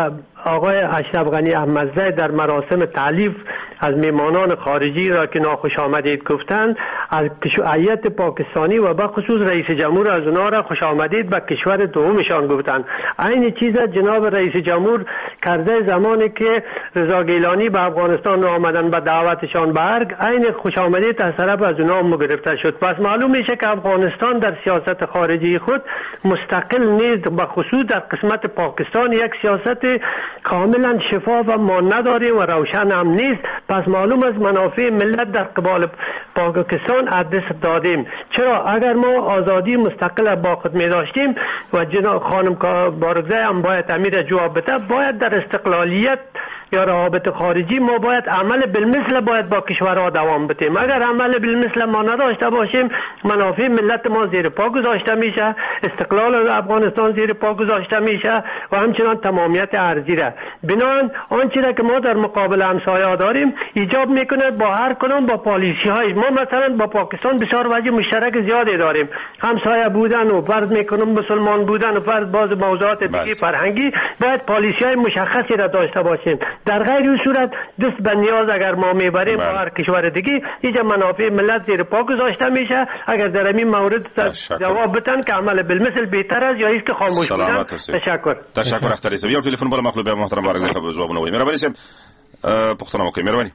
S21: آقای اشرف غنی احمدزی در مراسم تعلیف از میمانان خارجی را که ناخوش آمدید گفتند، از هیئت پاکستانی و به خصوص رئیس جمهور از اونها را خوش آمدید به کشور دومشان گفتند. این چیز جناب رئیس جمهور کرده زمانی که رضا گیلانی به افغانستان آمدن به دعوتشان به ارگ، این خوش آمدید از طرف از اونها مگرفته شد. پس معلوم میشه که افغانستان در سیاست خارجی خود مستقل نیست، به خصوص در قسمت پاکستان یک سیاست کاملا شفاف ما نداریم و روشن هم نیست. پس معلوم است منافع ملت در قبال پاکستان از دست دادیم. چرا اگر ما آزادی مستقل با خود می داشتیم و جناب خانم بارگزای هم باید امیر جواب بده، باید در استقلالیت یا روابط خارجی ما باید عمل بالمثل باید با کشورها دوام بدیم. اگر عمل بالمثل ما نداشته باشیم، منافع ملت ما زیر پا گذاشته میشه، استقلال افغانستان زیر پا گذاشته میشه و همچنان تمامیت ارضی را. بنابراین آنچه را که ما در مقابل همسایه داریم ایجاب میکنه با هر کدام با پالیسی های ما. مثلا با پاکستان بسیار وجه مشترک زیادی داریم، همسایه بودن و فرض میکنم مسلمان بودن و فرض باز موضوعات دیگه فرهنگی، باید پالیسی های مشخصی را داشته باشیم. در غیر این صورت دست به نیاز اگر ما میبریم با هر کشور دیگه، اینجا منافع ملت زیر پا گذاشته میشه. اگر در این مورد جواب بدن که عمل بالمثل بهتر است یا است که خاموش بودن. تشکر.
S10: تشکر اختری سوی. یو تلفن بالا مخلوق محترم بارگزای خبر جواب نوی. مهربانی سم پختنا مکوی. مهربانی.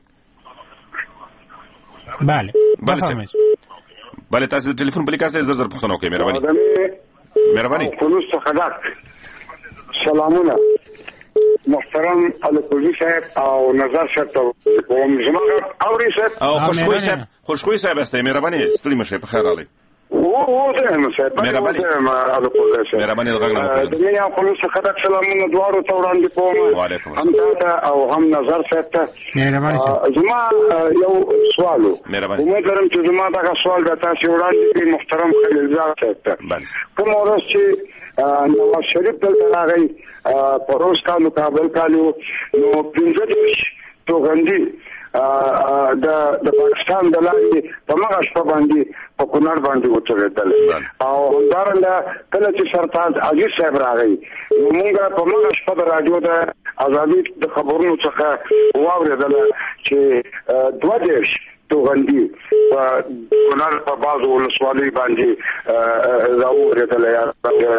S9: بله.
S10: بله سم. بله تاسو تلفن بلی کاسه زر زر پختنا مکوی. مهربانی. مهربانی.
S1: فلوس خدمت. سلامونه. محترم الکوزی صاحب او نظر صاحب ته کوم زما اوري صاحب
S10: او خوشخوي صاحب خوشخوي صاحب استه مهرباني ستړي مشه په خیر علي
S1: او او زه صاحب
S10: مهرباني
S1: الکوزی صاحب
S10: مهرباني دغه
S1: د میا خلوص خدای سلامونه دوارو ته وړاندې کوم
S10: وعلیکم
S1: هم ته او هم نظر صاحب ته
S9: مهرباني
S1: زما یو سوالو امید لرم چې زما دا سوال د تاسو وړاندې محترم خلیل زاد صاحب ته کوم ورځ چې نواز شریف دلته راغی پروس کالو کابل کالو نو پنځه دیش توغندي د د پاکستان د لارې په مغه شپه باندې په کونړ باندې وترېدل او همدارنګه کله چې سرتاج عزیز صاحب راغی موږ په مغه شپه د رادیو د ازادي د خبرونو څخه واورېدل چې دوه دیش توغندي په کونړ په بازو ولسوالۍ باندې راوړل یا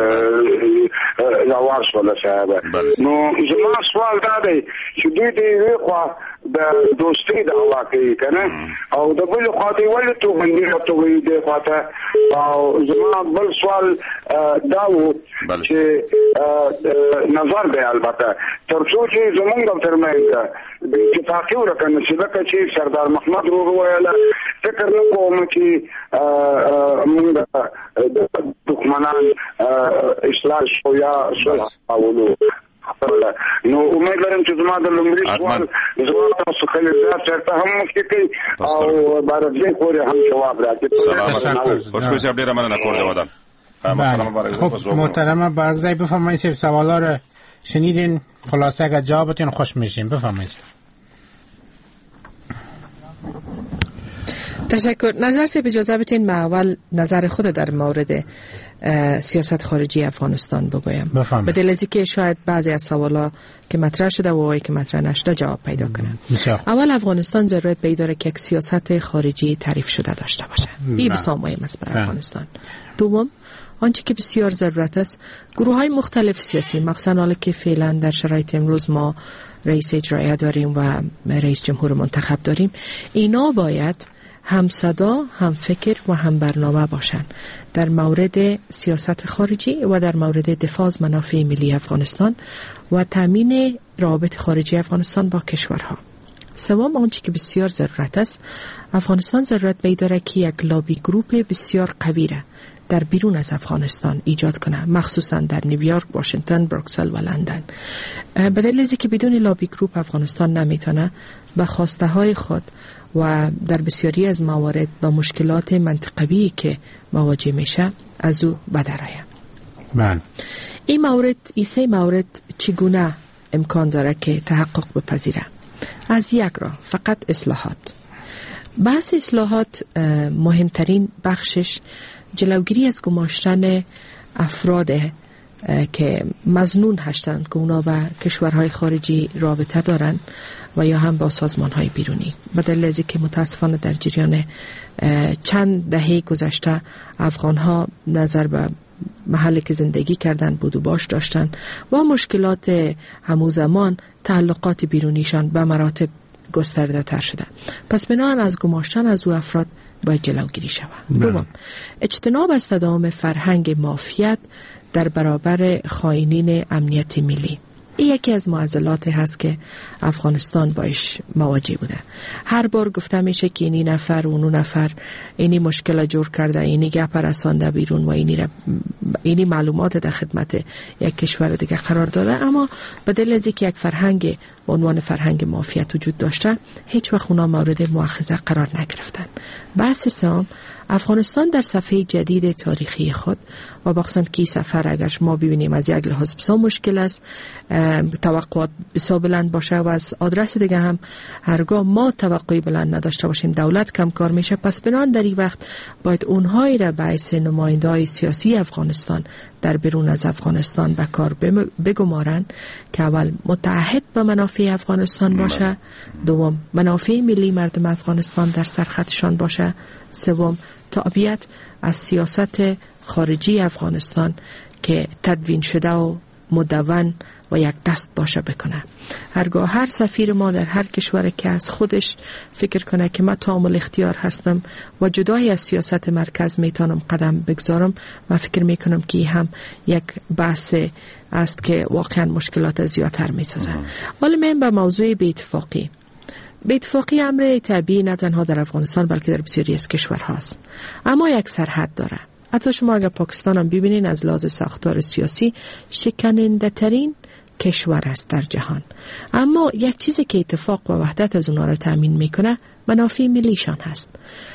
S1: راوار شول صاحب. نو زما سوال دا دی چې دوی دې خو د دوستۍ د هوا کوي کنه او د بل خاطر ولې توغندي راټوي دی خاطر او زما بل سوال دا و چې نظر دی البته ترڅو چې زمونږ ترمنځ د اتفاقي ورکنه چې لکه چې سردار محمد رو ویل فکر نه کوم چې موږ د دښمنان اصلاح شو یا صلح اولو نو امید لرم چې زما د لومړي سوال زما تاسو خلیل زاد چرته هم مشکل او بارځي خوري هم جواب راکړي.
S10: خوشخوی صاحب ډیر مننه کور دی ودان.
S9: خب محترم بارگزای بفرمایید سه سوالا رو شنیدین، خلاصه اگر جوابتون خوش میشین بفرمایید.
S15: تشکر. نظر سه اجازه بدین من اول نظر خود در مورد سیاست خارجی افغانستان بگویم به دلیل از اینکه شاید بعضی از سوالا که مطرح شده و وای که مطرح نشده جواب پیدا کنن. اول افغانستان ضرورت به داره که یک سیاست خارجی تعریف شده داشته باشه. این بسیار مهم است برای افغانستان. دوم آنچه که بسیار ضرورت است گروه های مختلف سیاسی مخصوصا حالا که فعلا در شرایط امروز ما رئیس اجرایی داریم و رئیس جمهور منتخب داریم، اینا باید هم صدا، هم فکر و هم برنامه باشند در مورد سیاست خارجی و در مورد دفاع از منافع ملی افغانستان و تامین روابط خارجی افغانستان با کشورها. سوم آنچه که بسیار ضرورت است، افغانستان ضرورت به داره که یک لابی گروپ بسیار قوی را در بیرون از افغانستان ایجاد کنه، مخصوصا در نیویورک، واشنگتن، بروکسل و لندن. به دلیل اینکه بدون لابی گروپ افغانستان نمیتونه به خواسته های خود و در بسیاری از موارد با مشکلات منطقوی که مواجه میشه از او بدرآید.
S9: بله.
S15: این مورد این سه مورد چگونه امکان داره که تحقق بپذیره؟ از یک راه، فقط اصلاحات. بحث اصلاحات مهمترین بخشش جلوگیری از گماشتن افراد که مظنون هستند که اونا با کشورهای خارجی رابطه دارن و یا هم با سازمانهای بیرونی. به دلیل از که متاسفانه در جریان چند دهه گذشته افغانها نظر به محلی که زندگی کردن بود و باش داشتن و مشکلات همون زمان تعلقات بیرونیشان به مراتب گسترده تر شده. پس بنابراین از گماشتن از او افراد باید جلوگیری شود. دوم، اجتناب از تداوم فرهنگ مافیت در برابر خائنین امنیت ملی. این یکی از معضلاتی هست که افغانستان باش مواجه بوده. هر بار گفته میشه که اینی نفر و اونو نفر اینی مشکل جور کرده، اینی گپ رسانده بیرون و اینی, را اینی معلومات در خدمت یک کشور دیگه قرار داده، اما به دلیل از اینکه یک فرهنگ به عنوان فرهنگ مافیت وجود داشته هیچ وقت اونا مورد مؤاخذه قرار نگرفتن. بحث سوم، افغانستان در صفحه جدید تاریخی خود و بخصوصاً که سفر اگر ما ببینیم از یک لحاظ بسیار مشکل است، توقعات بسیار بلند باشه و از آدرس دیگه هم هرگاه ما توقعی بلند نداشته باشیم دولت کم کار میشه. پس بنان در این وقت باید اونهایی را باعث نماینده‌های سیاسی افغانستان در بیرون از افغانستان به کار بگمارن که اول متعهد به منافع افغانستان باشه، دوم منافع ملی مردم افغانستان در سرخطشان باشه، سوم تابعیت از سیاست خارجی افغانستان که تدوین شده و مدون و یک دست باشه بکنه. هرگاه هر سفیر ما در هر کشور که از خودش فکر کنه که من تامل اختیار هستم و جدای از سیاست مرکز میتونم قدم بگذارم، من فکر میکنم که هم یک بحث است که واقعا مشکلات زیادتر میسازه. حالا من به موضوع بی‌اتفاقی بی‌اتفاقی امر طبیعی نه تنها در افغانستان بلکه در بسیاری از کشورهاست، اما یک سرحد داره. حتی شما اگر پاکستان هم ببینین از لحاظ ساختار سیاسی شکننده ترین کشور است در جهان، اما یک چیزی که اتفاق و وحدت از اونها را تامین میکنه منافع ملیشان هست.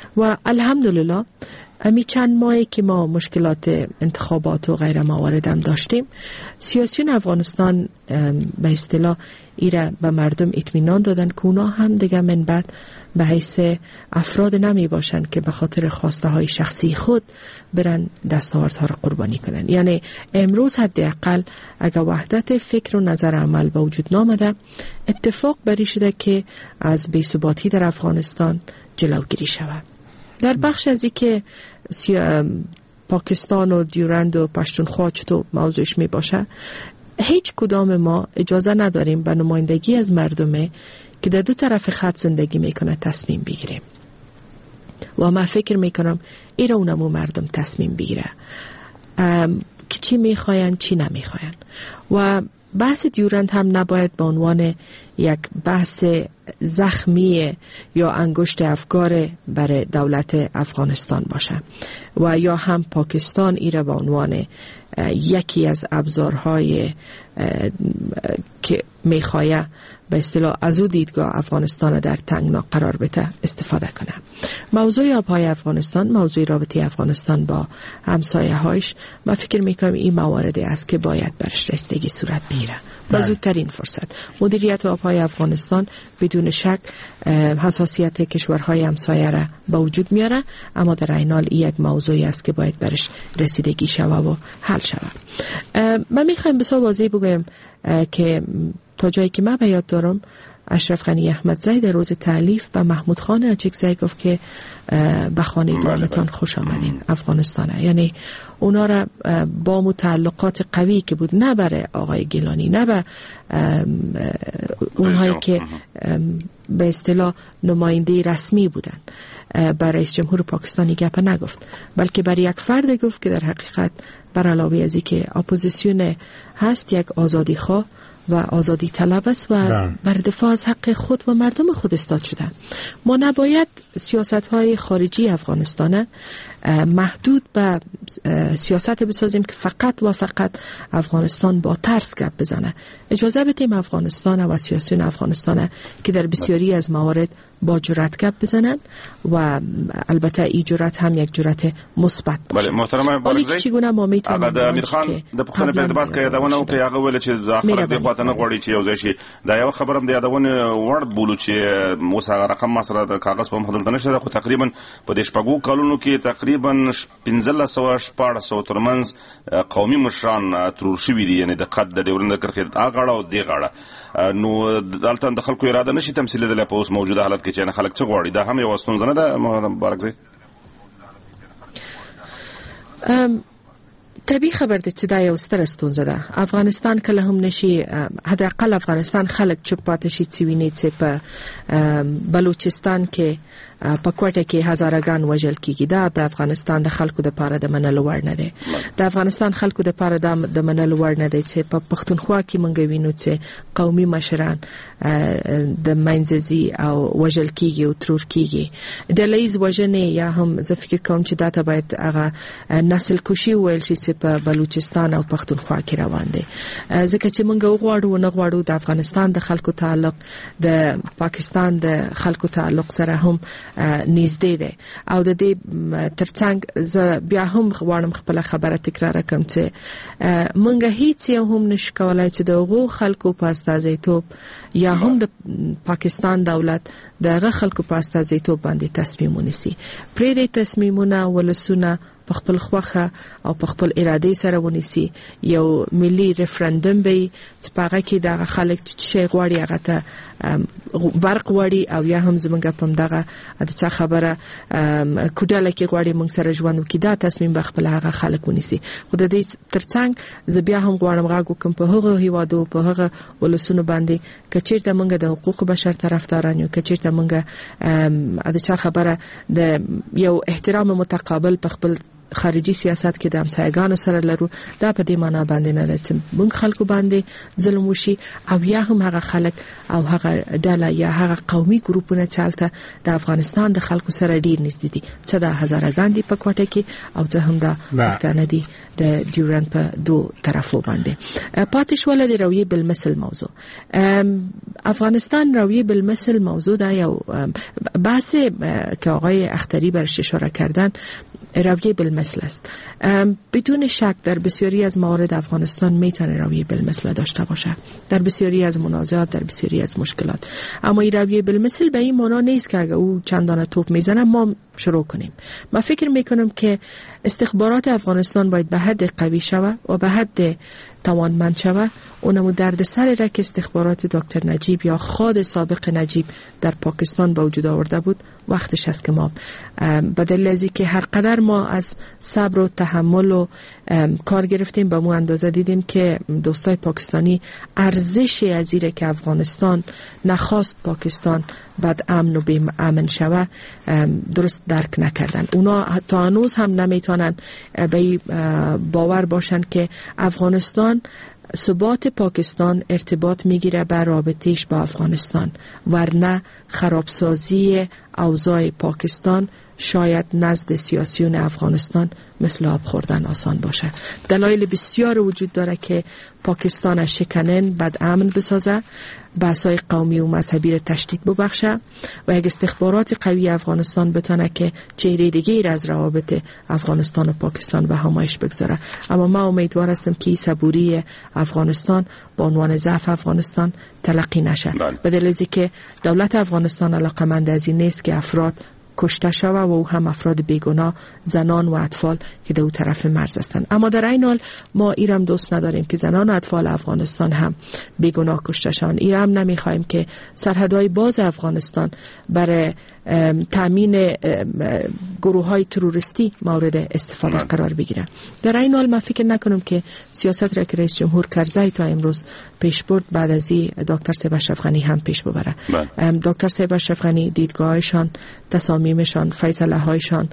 S15: و الحمدلله امی چند ماهی که ما مشکلات انتخابات و غیر موارد هم داشتیم، سیاسیون افغانستان به اصطلاح ایره به مردم اطمینان دادن که اونا هم دیگه من بعد به حیث افراد نمی باشن که به خاطر خواسته های شخصی خود برن دستاوردها را قربانی کنن. یعنی امروز حداقل اگر وحدت فکر و نظر عمل به وجود نامده، اتفاق بری شده که از بی‌ثباتی در افغانستان جلوگیری شود. در بخش از اینکه پاکستان و دیورند و پشتونخوا چطور موضوعش می باشه، هیچ کدام ما اجازه نداریم به نمایندگی از مردمه که در دو طرف خط زندگی میکنه تصمیم بگیریم. و من فکر میکنم ایره اونمو مردم تصمیم بگیره که چی میخواین چی نمیخواین. و بحث دیورند هم نباید به عنوان یک بحث زخمی یا انگشت افگار برای دولت افغانستان باشه و یا هم پاکستان ایره به عنوان یکی از ابزارهای که میخواه به اصطلاح از او دیدگاه افغانستان در تنگنا قرار بده استفاده کنه. موضوع آبهای افغانستان، موضوع رابطه افغانستان با همسایه هایش، من فکر میکنم این مواردی است که باید برش رسیدگی صورت بگیره با زودترین فرصت. مدیریت آبهای افغانستان بدون شک حساسیت کشورهای همسایه را به وجود میاره، اما در عین حال این یک موضوعی است که باید برش رسیدگی شود و حل شود. من میخوایم بسیار واضح بگویم که تا جایی که من به یاد دارم اشرف غنی احمدزی در روز تألیف به محمود خان اچکزی گفت که به خانه دوامتان خوش آمدین افغانستانه. یعنی اونا را با متعلقات قوی که بود، نه برای آقای گیلانی، نه به اونهایی که به اصطلاح نماینده رسمی بودن، برای رئیس جمهور پاکستانی گپ نگفت، بلکه برای یک فرد گفت که در حقیقت بر علاوه از اینکه اپوزیسیون هست، یک آزادی خواه و آزادی طلب است و بر دفاع از حق خود و مردم خود استاد شدن. ما نباید سیاست‌های خارجی افغانستان محدود به سیاست بسازیم که فقط و فقط افغانستان با ترس گپ بزنه. اجازه بدیم افغانستان و سیاسیون افغانستان که در بسیاری از موارد با جرأت گپ بزنن و البته این جرأت هم یک جرأت مثبت باشه.
S10: بله محترم
S15: بالغزی چگونه ما میتونیم
S10: اگر امیر خان د پښتنې په اعتبار کې یادونه وکړي هغه ول چې د اخرت د خوا راته نه غواړي چې یو ځای شي. دا یو خبره هم د یادونه وړ بولو چې اوس هغه رقم ما سره د کاغذ په مخ دلته نشته، خو تقریبا په دې شپږو کلونو کې تقریبا پنځلس سوه شپاړس سوه ترمنځ قومي مشران ترور شوي دي، یعنې د قد د ډیورند د کرښې هغه غاړه او دې غاړه. نو دلته د خلکو اراده نشي تمثیلېدلی په اوس موجوده حالت کې چې خلک څه غواړي. دا هم یوه ستونزه نه ده مبارکزی؟
S15: طبیعي خبر ده چې دا یو ستره ستونزه ده. افغانستان کله هم نشي، حداقل افغانستان خلک چوپ پاتې شي چې ویني چې په بلوچستان کې په کوټه کې هزارګان وژل کیږي. دا د افغانستان د خلکو د پاره د منلو وړ نه دی. د افغانستان خلکو د پاره د منلو وړ نه دی چې په پښتونخوا کې مونږ وینو چې قومي مشران د منځزي او وژل کیږي او ترور کیږي. ډلهیز وژنې یا هم زه فکر کوم چې دا ته باید هغه نسل کشي ویل شي چې په بلوچستان او پښتونخوا کې روان دي. ځکه چې مونږ وغواړو نه غواړو د افغانستان د خلکو تعلق د پاکستان د خلکو تعلق سره هم نږدې ده. او د دې ترڅنګ زه بیا هم غواړم خپل خبره تکرار کړم چې مونږ هیڅ یو هم نشو کولای چې د هغو خلکو په استازیتوب یا هم د پاکستان دولت دغه خلکو په استازیتوب باندې تصمیم ونیسي. پرې د تصمیمونه ولسونه په خپل خوخه او په خپل اراده سره ونیسي. یو ملي ریفرندم به چې پاغه کې دغه خلک چې غواړي هغه ته برق وړي او یا هم زمونږ په دغه د چا خبره کوډاله کې غواړي موږ سره ژوند وکړي، دا تصمیم به خپل هغه خلک ونیسي. خو د دې ترڅنګ زه بیا هم غواړم غاګو کوم په هغه هیوادو په هغه ولسونو باندې کچیرته موږ د حقوق بشر طرفداران یو، کچیرته موږ د چا خبره د یو احترام متقابل په خپل خارجي سیاست کې د همسایګانو سره لرو، دا په دې معنا باندې نه ده چې موږ خلکو باندې ظلم وشي او یا هم هغه خلک او هغه ډله یا هغه قومي ګروپونه چالته د افغانستان د خلکو سره ډیر نږدې دي چې دا هزارګان دي په کوټه کې او ځه هم دا پښتانه دي د ډیورند په دو طرفو باندې. پاتې شوله د رویه بالمثل موضوع. افغانستان رویه بالمثل موضوع دا یو بحث که آقای اختری برش اشاره کردن رویه بالمثل است. بدون شک در بسیاری از موارد افغانستان میتونه رویه بالمثل داشته باشه، در بسیاری از منازعات، در بسیاری از مشکلات. اما این رویه بالمثل به این معنا نیست که اگه او چندانه توپ میزنه ما شروع کنیم. من فکر میکنم که استخبارات افغانستان باید به حد قوی شود و به حد توانمند شود. اونمو دردسر را که استخبارات دکتر نجیب یا خود سابق نجیب در پاکستان به وجود آورده بود وقتش هست که ما بدل ازی که هر قدر ما از صبر و تحمل و کار گرفتیم به مو اندازه دیدیم که دوستای پاکستانی ارزش از ایره که افغانستان نخواست پاکستان بعد امن و بیم امن شوه درست درک نکردن. اونا تا هنوز هم نمیتونن به باور باشن که افغانستان ثبات پاکستان ارتباط میگیره به رابطهش با افغانستان، ورنه خرابسازی اوضاع پاکستان شاید نزد سیاسیون افغانستان مثل آب خوردن آسان باشه. دلایل بسیار وجود داره که پاکستان شکنن بعد امن بسازه، بحث‌های قومی و مذهبی را تشدید ببخشه و اگه استخبارات قوی افغانستان بتونه که چهره دیگه از روابط افغانستان و پاکستان به همایش بگذاره. اما ما امیدوار هستم که صبوری افغانستان با عنوان ضعف افغانستان تلقی نشه. به دلیل که دولت افغانستان علاقمند از این نیست که افراد کشته شوه و او هم افراد بیگناه، زنان و اطفال که در او طرف مرز هستند. اما در این حال ما ایرم دوست نداریم که زنان و اطفال افغانستان هم بیگناه کشته شوند. ایرم نمیخوایم که سرحدهای باز افغانستان برای تامین گروه های تروریستی مورد استفاده قرار بگیره. در این حال من فکر نکنم که سیاست را که رئیس جمهور کرزی تا امروز پیش برد بعد از این دکتر صاحب اشرف غنی هم پیش ببره. دکتر صاحب اشرف غنی دیدگاهشان، تصامیمشان، فیصله هایشان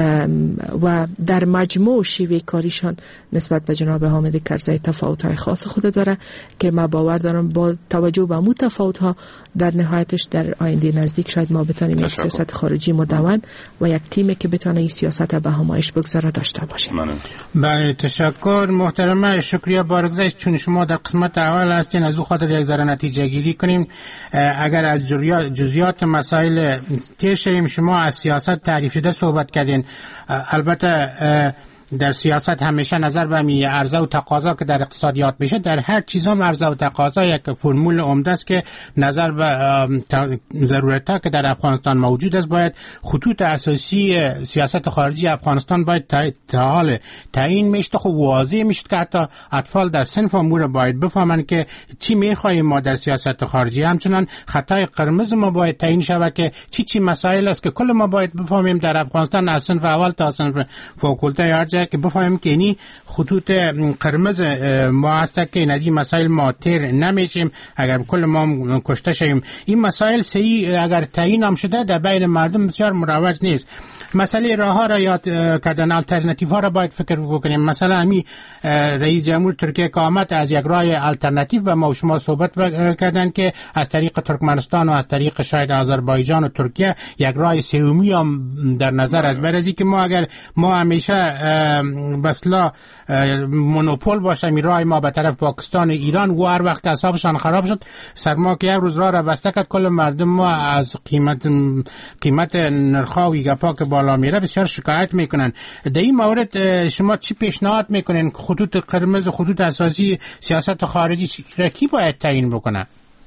S15: و در مجموع شیوه کاریشان نسبت به جناب حامد کرزی تفاوت های خاص خود داره که من باور دارم با توجه به مو تفاوت ها در نهایتش در آینده نزدیک شاید ما بتونیم یک سیاست خارجی مدون و یک تیمی که بتونه این سیاست به همایش بگذاره داشته باشه.
S9: بله تشکر محترمه، شکریه بارگذشت. چون شما در قسمت اول هستین از او خاطر یک ذره نتیجه گیری کنیم. اگر از جزئیات مسائل تیر شویم، شما از سیاست تعریف شده صحبت کردین. البته در سیاست همیشه نظر به می عرضه و تقاضا که در اقتصادیات میشه، در هر چیز هم عرضه و تقاضا یک فرمول عمده است که نظر به ضرورت‌ها که در افغانستان موجود است باید خطوط اساسی سیاست خارجی افغانستان باید تا حال تعیین میشه. خب واضح میشه که حتی اطفال در صنف امور باید بفهمن که چی میخوایم ما در سیاست خارجی. همچنان خطای قرمز ما باید تعیین شود که چی چی مسائل است که کل ما باید بفهمیم در افغانستان از صنف اول تا صنف فاکولته هر جا که بفهمیم که اینی خطوط قرمز ما هست که ندی مسائل ما تیر نمیشیم اگر کل ما کشته شیم. این مسائل صحیح اگر تعیین هم شده در بین مردم بسیار مروج نیست. مسئله راه ها را یاد کردن، الटरनेटिव ها را باید فکر بکنیم. مثلا امی رئیس جمهور ترکیه که آمد از یک راه الटरनेटिव و ما و شما صحبت کردن که از طریق ترکمنستان و از طریق شاید آذربایجان و ترکیه یک راه سومی هم در نظر است. برای که ما اگر ما همیشه بسلا مونوپول باشه می راه ما به طرف پاکستان و ایران و هر وقت حسابشان خراب شد سرما که یک روز راه را بسته کرد کل مردم ما از قیمت قیمت نرخ‌ها و گپا که بالا میره بسیار شکایت میکنن. در این مورد شما چی پیشنهاد میکنین؟ خطوط قرمز و خطوط اساسی سیاست خارجی را کی باید تعیین بکنه؟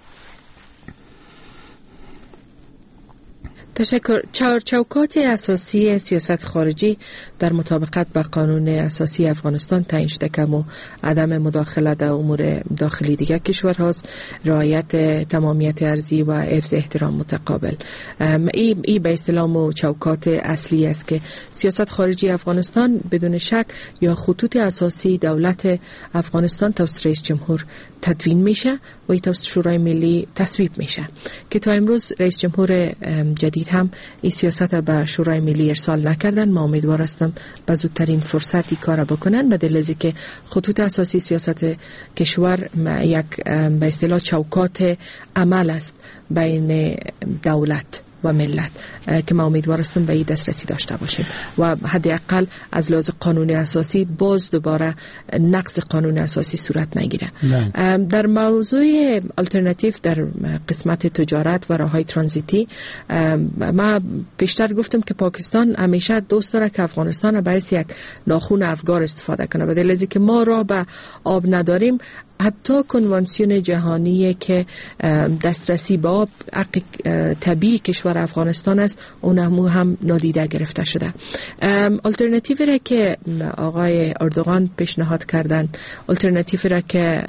S15: تشکر. چهار چوکات اساسی سیاست خارجی در مطابقت با قانون اساسی افغانستان تعیین شده که عدم مداخله در امور داخلی دیگر کشورهاست، رعایت تمامیت ارضی و حفظ احترام متقابل. این ای به اصطلاح چوکات اصلی است که سیاست خارجی افغانستان بدون شک یا خطوط اساسی دولت افغانستان توسط رئیس جمهور تدوین میشه و توسط شورای ملی تصویب میشه که تا امروز رئیس جمهور جدید هم این سیاست به شورای ملی ارسال نکردن. ما امیدوار هستم به زودترین فرصتی کار بکنن به دلیل از که خطوط اساسی سیاست کشور یک به اصطلاح چوکات عمل است بین دولت و ملت که ما امیدوار هستم به این دسترسی داشته باشیم و حداقل از لحاظ قانون اساسی باز دوباره نقض قانون اساسی صورت نگیره. در موضوع الटरनेटिव در قسمت تجارت و راههای ترانزیتی ما پیشتر گفتم که پاکستان همیشه دوست داره که افغانستان باعث یک ناخون افگار استفاده کنه به دلیل از اینکه ما راه به آب نداریم. حتی کنوانسیون جهانی که دسترسی به آب حق طبیعی کشور افغانستان است اون هم نادیده گرفته شده. الटरनेटिव را که آقای اردوغان پیشنهاد کردن، الटरनेटिव را که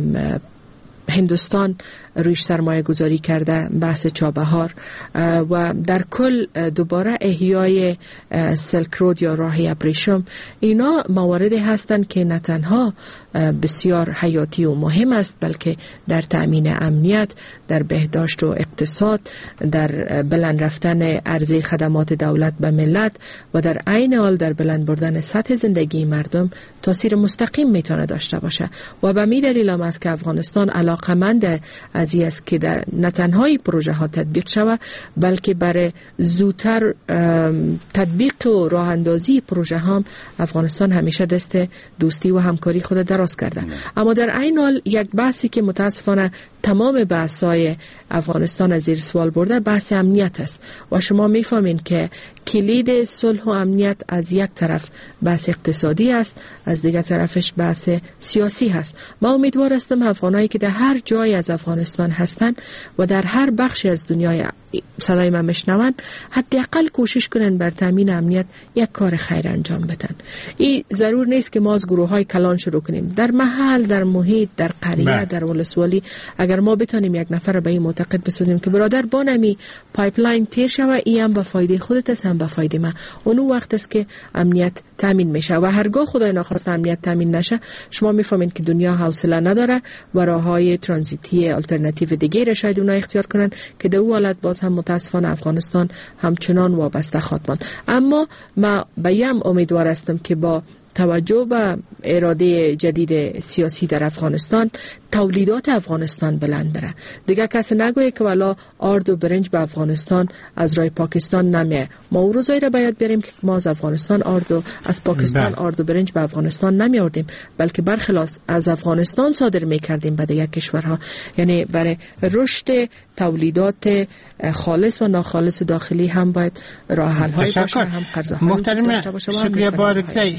S15: هندوستان رویش سرمایه گذاری کرده، بحث چابهار و در کل دوباره احیای سلک رود یا راه ابریشم، اینا مواردی هستند که نه تنها بسیار حیاتی و مهم است بلکه در تأمین امنیت، در بهداشت و اقتصاد، در بلند رفتن عرضه خدمات دولت به ملت و در عین حال در بلند بردن سطح زندگی مردم تاثیر مستقیم میتونه داشته باشه و به می دلیل هم است که افغانستان علاقمند از این است که در نه تنها پروژه ها تطبیق شود بلکه برای زودتر تطبیق و راه اندازی پروژه ها افغانستان همیشه دست دوستی و همکاری خود دراز کرده. اما در عین حال یک بحثی که متاسفانه تمام بحث‌های افغانستان از زیر سوال برده بحث امنیت است و شما میفهمین که کلید صلح و امنیت از یک طرف بحث اقتصادی است، از دیگر طرفش بحث سیاسی هست. ما امیدوار هستم افغانایی که در هر جای از افغانستان هستند و در هر بخشی از دنیای صدای من میشنوند حداقل کوشش کنن بر تامین امنیت یک کار خیر انجام بدن. این ضرور نیست که ما از گروه‌های کلان شروع کنیم. در محل، در محیط، در قریه، در ولسوالی اگر ما بتونیم یک نفر به این معتقد بسازیم که برادر بانمی پایپلاین تیر شوه، این هم به فایده خودت است هم به فایده ما، اون وقت است که امنیت تامین میشه و هرگاه خدای نخواسته امنیت تامین نشه شما میفهمین که دنیا حوصله نداره و راههای ترانزیتی الटरनेटिव دیگه را شاید اونها اختیار کنن که در اون حالت باز هم متاسفانه افغانستان همچنان وابسته خواهد ماند. اما ما بایم امیدوار هستم که با توجه به اراده جدید سیاسی در افغانستان تولیدات افغانستان بلند بره. دیگه کسی نگویه که والا آرد و برنج به افغانستان از رای پاکستان نمیه. ما اون روزایی را باید بریم که ما از افغانستان آرد و از پاکستان بله. آرد و برنج به افغانستان نمیاردیم بلکه برخلاف از افغانستان صادر میکردیم به دیگه کشورها. یعنی برای رشد تولیدات خالص و ناخالص داخلی هم باید راه حل های باشه، هم قرضه های
S9: محترم شکریه بارکزی. یک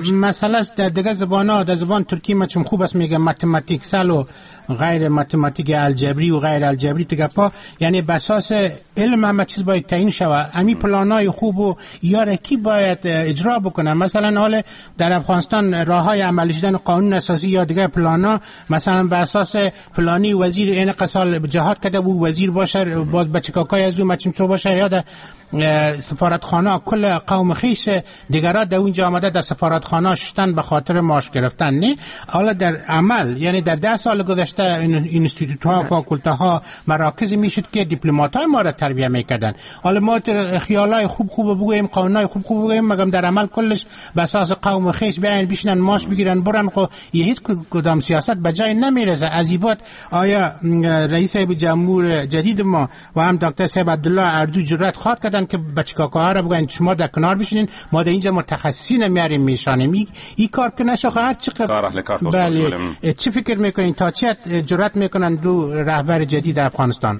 S9: مسئله است در دیگه زبان‌ها، در زبان ترکی ما چون خوب است میگه متماتیکسل و غیر متماتیک الجبری و غیر الجبری تگپا، یعنی به اساس علم همه چیز باید تعیین شود. امی پلانای خوب و یارکی باید اجرا بکنن. مثلا حال در افغانستان راههای عملی شدن قانون اساسی یا دیگه پلانا، مثلا به اساس فلانی وزیر این قسال جهاد کرده و وزیر باشه باز بچکاکای از اون مچیم تو باشه، یا در سفارتخانه کل قوم خیش دیگرها در اونجا آمده در سفارتخانه شدن به خاطر معاش گرفتن. نه، حالا در عمل یعنی در ده سال گذشته اینستیتوت ها، فاکولته ها، مراکز میشد که دیپلمات های ما را تربیت میکردن. حالا ما خیالای خوب خوب بگوییم، قانونای خوب خوب بگوییم، مگم در عمل کلش به اساس قوم خیش بیان بشینن معاش بگیرن برن، خو یه هیچ کدام سیاست به جای نمیرسه. عزیبات آیا رئیس جمهور جدید ما و هم دکتر صاحب عبدالله اردو جرأت خواهد کردن که بچکاکاها را بگن شما در کنار بشینین، ما در اینجا متخصصین میاریم میشانیم؟ این کار که نشه هر چقدر. بله، چی فکر میکنین تا چه جرأت میکنن دو رهبر جدید افغانستان؟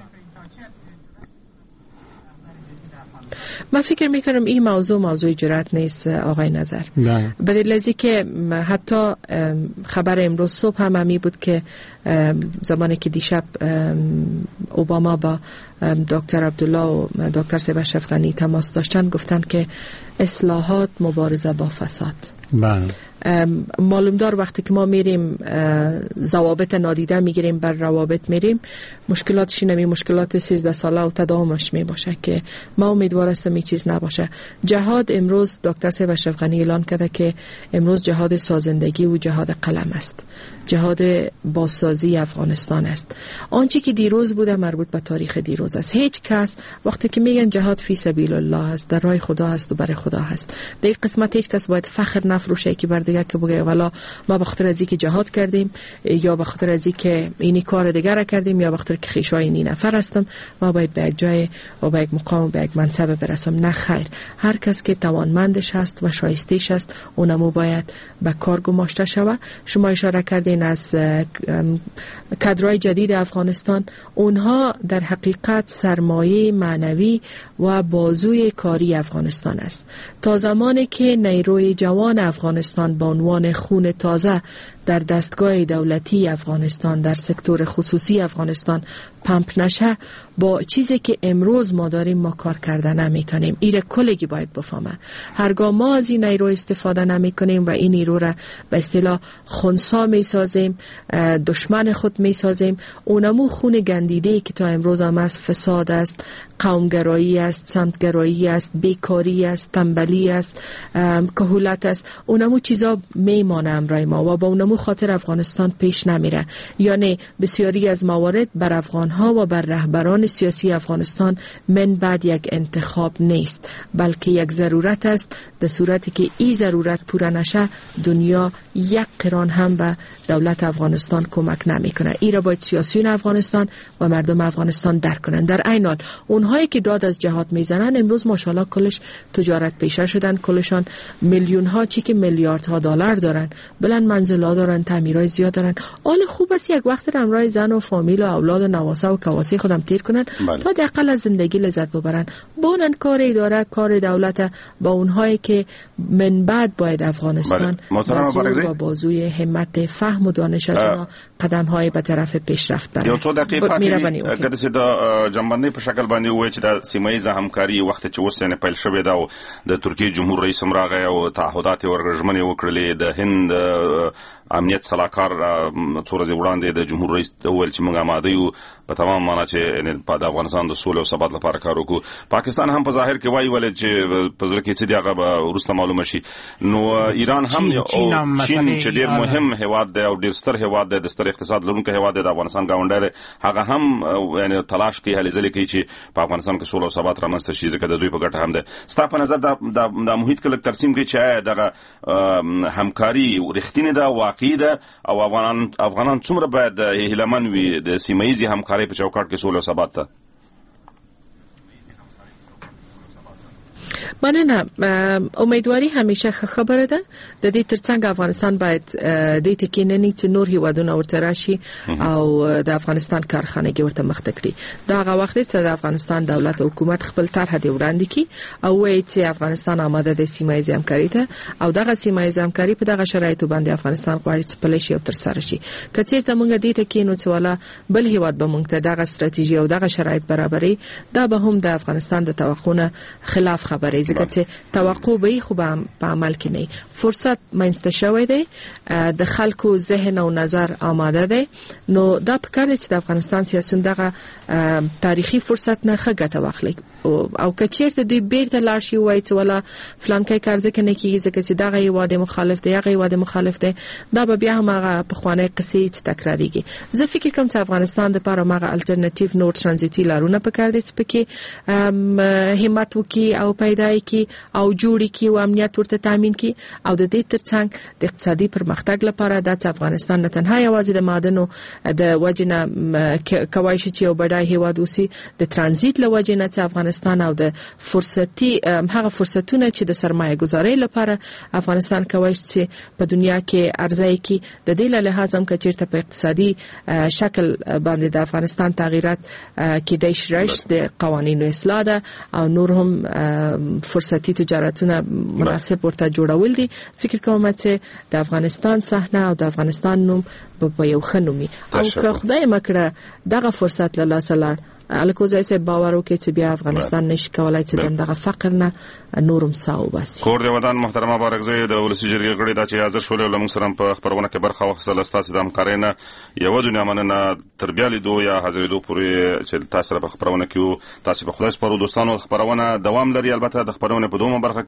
S15: من فکر میکنم این موضوع موضوع جرأت نیست آقای نظر، به دلیل از اینکه حتی خبر امروز صبح هم همی بود که زمانی که دیشب اوباما با دکتر عبدالله و دکتر صاحب اشرف غنی تماس داشتن، گفتن که اصلاحات مبارزه با فساد. بله. معلوم دار وقتی که ما میریم ضوابط نادیده میگیریم بر روابط میریم، مشکلاتش نمی مشکلات سیزده ساله و تداومش می باشه که ما امیدوار هستم این چیز نباشه. جهاد امروز دکتر صاحب اشرف غنی اعلان کرده که امروز جهاد سازندگی و جهاد قلم است، جهاد بازسازی افغانستان است. آنچه که دیروز بوده مربوط به تاریخ دیروز است. هیچ کس وقتی که میگن جهاد فی سبیل الله است، در راه خدا است و برای خدا است، در این قسمت هیچ کس باید فخر نفروشه که بر دیگه که بگه والا ما به خاطر از اینکه جهاد کردیم یا به خاطر از اینکه اینی کار دیگر کردیم یا به خاطر که خویشای این نفر هستم ما باید به یک جای و به یک مقام و به یک منصب برسم. نه خیر، هر کس که توانمندش هست و شایسته‌اش است اونمو باید به کار گماشته شود. شما اشاره کردین از کادرهای جدید افغانستان، اونها در حقیقت سرمایه معنوی و بازوی کاری افغانستان است. تا زمانی که نیروی جوان افغانستان با عنوان خون تازه در دستگاه دولتی افغانستان، در سکتور خصوصی افغانستان پمپ نشه، با چیزی که امروز ما داریم ما کار کردن نمیتونیم. ایره کلگی باید بفهمه. هرگاه ما از این نیرو استفاده نمی کنیم و این نیرو را به اصطلاح خنثی می سازیم، دشمن خود می سازیم، اونمو خون گندیده که تا امروز هم از فساد است، قومگرایی است، سمتگرایی است، بیکاری است، تنبلی است، کهولت است، اونمو چیزا میمانه امرای ما و با اونمو خاطر افغانستان پیش نمیره. یعنی بسیاری از موارد بر افغانها و بر رهبران سیاسی افغانستان من بعد یک انتخاب نیست، بلکه یک ضرورت است. در صورتی که این ضرورت پوره نشه دنیا یک قران هم به دولت افغانستان کمک نمیکنه. این را باید سیاسیون افغانستان و مردم افغانستان درک کنند. در عین حال اونهایی که داد از جهاد میزنن امروز ماشاءالله کلش تجارت پیشه شدن، کلشان میلیون ها چی که میلیارد ها دلار دارن، بلند منزلا دارن، تعمیرای زیاد دارن. حال خوب است یک وقت همراه زن و فامیل و اولاد و نواسه و کواسی خودم تیر کنن بله. تا دقیقاً از زندگی لذت ببرن. بونن کار اداره، کار دولت با اونهایی که من بعد باید افغانستان بله. با بازوی همت فهم و دانش از اونا قدم های به طرف پیشرفت برن.
S10: یو څو دقیقې پاتې کده چې د جنبندۍ په شکل باندې وایي چې د سیمایي همکاري وخت چې اوس نه پیل شوې ده او د ترکیې جمهور رئیس امراغه او تعهدات ورغژمنې وکړلې. د هند امنیت صلاحکار څو ورځې وړاندې د جمهور رئیس وویل چې موږ آماده یو په تمام معنا چې په افغانستان د سولې او ثبات لپاره کار وکړو. پاکستان هم په ظاهر کې وایي ولې چې په ځل کې څه دی هغه ورسته معلومه شي. نو ایران هم او چین چې ډیر مهم هیواد دی او ډیر ستر هیواد دی، د ستر اقتصاد لرونکي هیواد دی، د افغانستان ګاونډی دی، هغه هم یعنی تلاش کوي هلې ځلې کوي چې په افغانستان کې سولې او ثبات رامنځته شي، ځکه د دوی په ګټه هم ده. ستا په نظر دا د محیط کې ترسیم کوي چې دغه همکاري رښتینې ده، واقعي ده او افغانان افغانان څومره باید هیلهمن وي د سیمایي همکاري په چوکاټ کې سولې او ثبات ته؟
S15: مننه. امیدواري همیشه خبره ده. د دې ترڅنګ افغانستان باید د دې تکیننی چې نور هیوادونه ورته راشي او د افغانستان کارخانګي ورته مخته کړي. دا هغه وخت چې د افغانستان دولت او حکومت خپل طرح دی وړاندې کی او وایي چې افغانستان آماده د سیمه ییزه همکاري ته او دغه سیمه ییزه همکاري په دغه شرایطو باندې افغانستان غواړي چې پلی شي او تر سره شي. کچېرته موږ دې ته کینو چې والا بل هیواد به موږ ته دغه ستراتیژي او دغه شرایط برابري دا به هم د افغانستان د توقعونو خلاف خبره ځکه چې توقع به خو په عمل کې نه. فرصت منځته شوی دی، د خلکو ذهن او نظر آماده دی، نو دا په کار دی چې د افغانستان سیاسيون دغه تاریخي فرصت نه ښه ګټه واخلي او کچېرته دوی بیرته لاړ شي وایي چې ولا فلانکې کار ځکه نه کیږي ځکه چې دغه یواد مخالف دی هغه یواد مخالف دی، دا به بیا هم هغه په خوانې قصې تکراریږي. زه فکر کوم چې افغانستان د لپاره هغه الټرنیټیو نور ترانزیتي لارونه په کار دي چې پکې همت وکي او پیدا کی او جوړی کی او امنیت ورته تامین کی او د دې ترڅنګ د اقتصادي پرمختګ لپاره د افغانستان نه تنها یوازې د معدنو د وجنه کوي چې یو بډای هیواد اوسي د ترانزیت لوجنه چې افغانستان او د فرصتي هغه فرصتونه چې د سرمایه گذاري لپاره افغانستان کوي چې په دنیا کې ارزای کی د دې له لحاظ هم کچیرته په اقتصادي شکل باندې د افغانستان تغیرات کې د شرایط د قوانینو اصلاح ده او نور هم فرصتي تجارتونه مناسب ورته جوړول دي. فکر کوم چې د افغانستان صحنه او د افغانستان نوم په یو خنومي او که خدای مکړه دغه فرصت له لاسه لاړ الکوزای سه باور وکړي چې بیا افغانستان نشي کولای چې دغه فقر نه نورم ساو باسي.
S10: کور دی ودان محترمه بارکزی د ولسی جرګې غړي د چې حاضر شول او موږ سره په خبرونه کې برخه واخیستل. تاسو د همکارینه یو دنیا مننه تربیالي دوه یا حاضرېدو پورې چې تاسو په خبرونه کې تاسو په خدای سپارو دوستانو. خبرونه دوام لري، البته د خبرونه په دومره برخه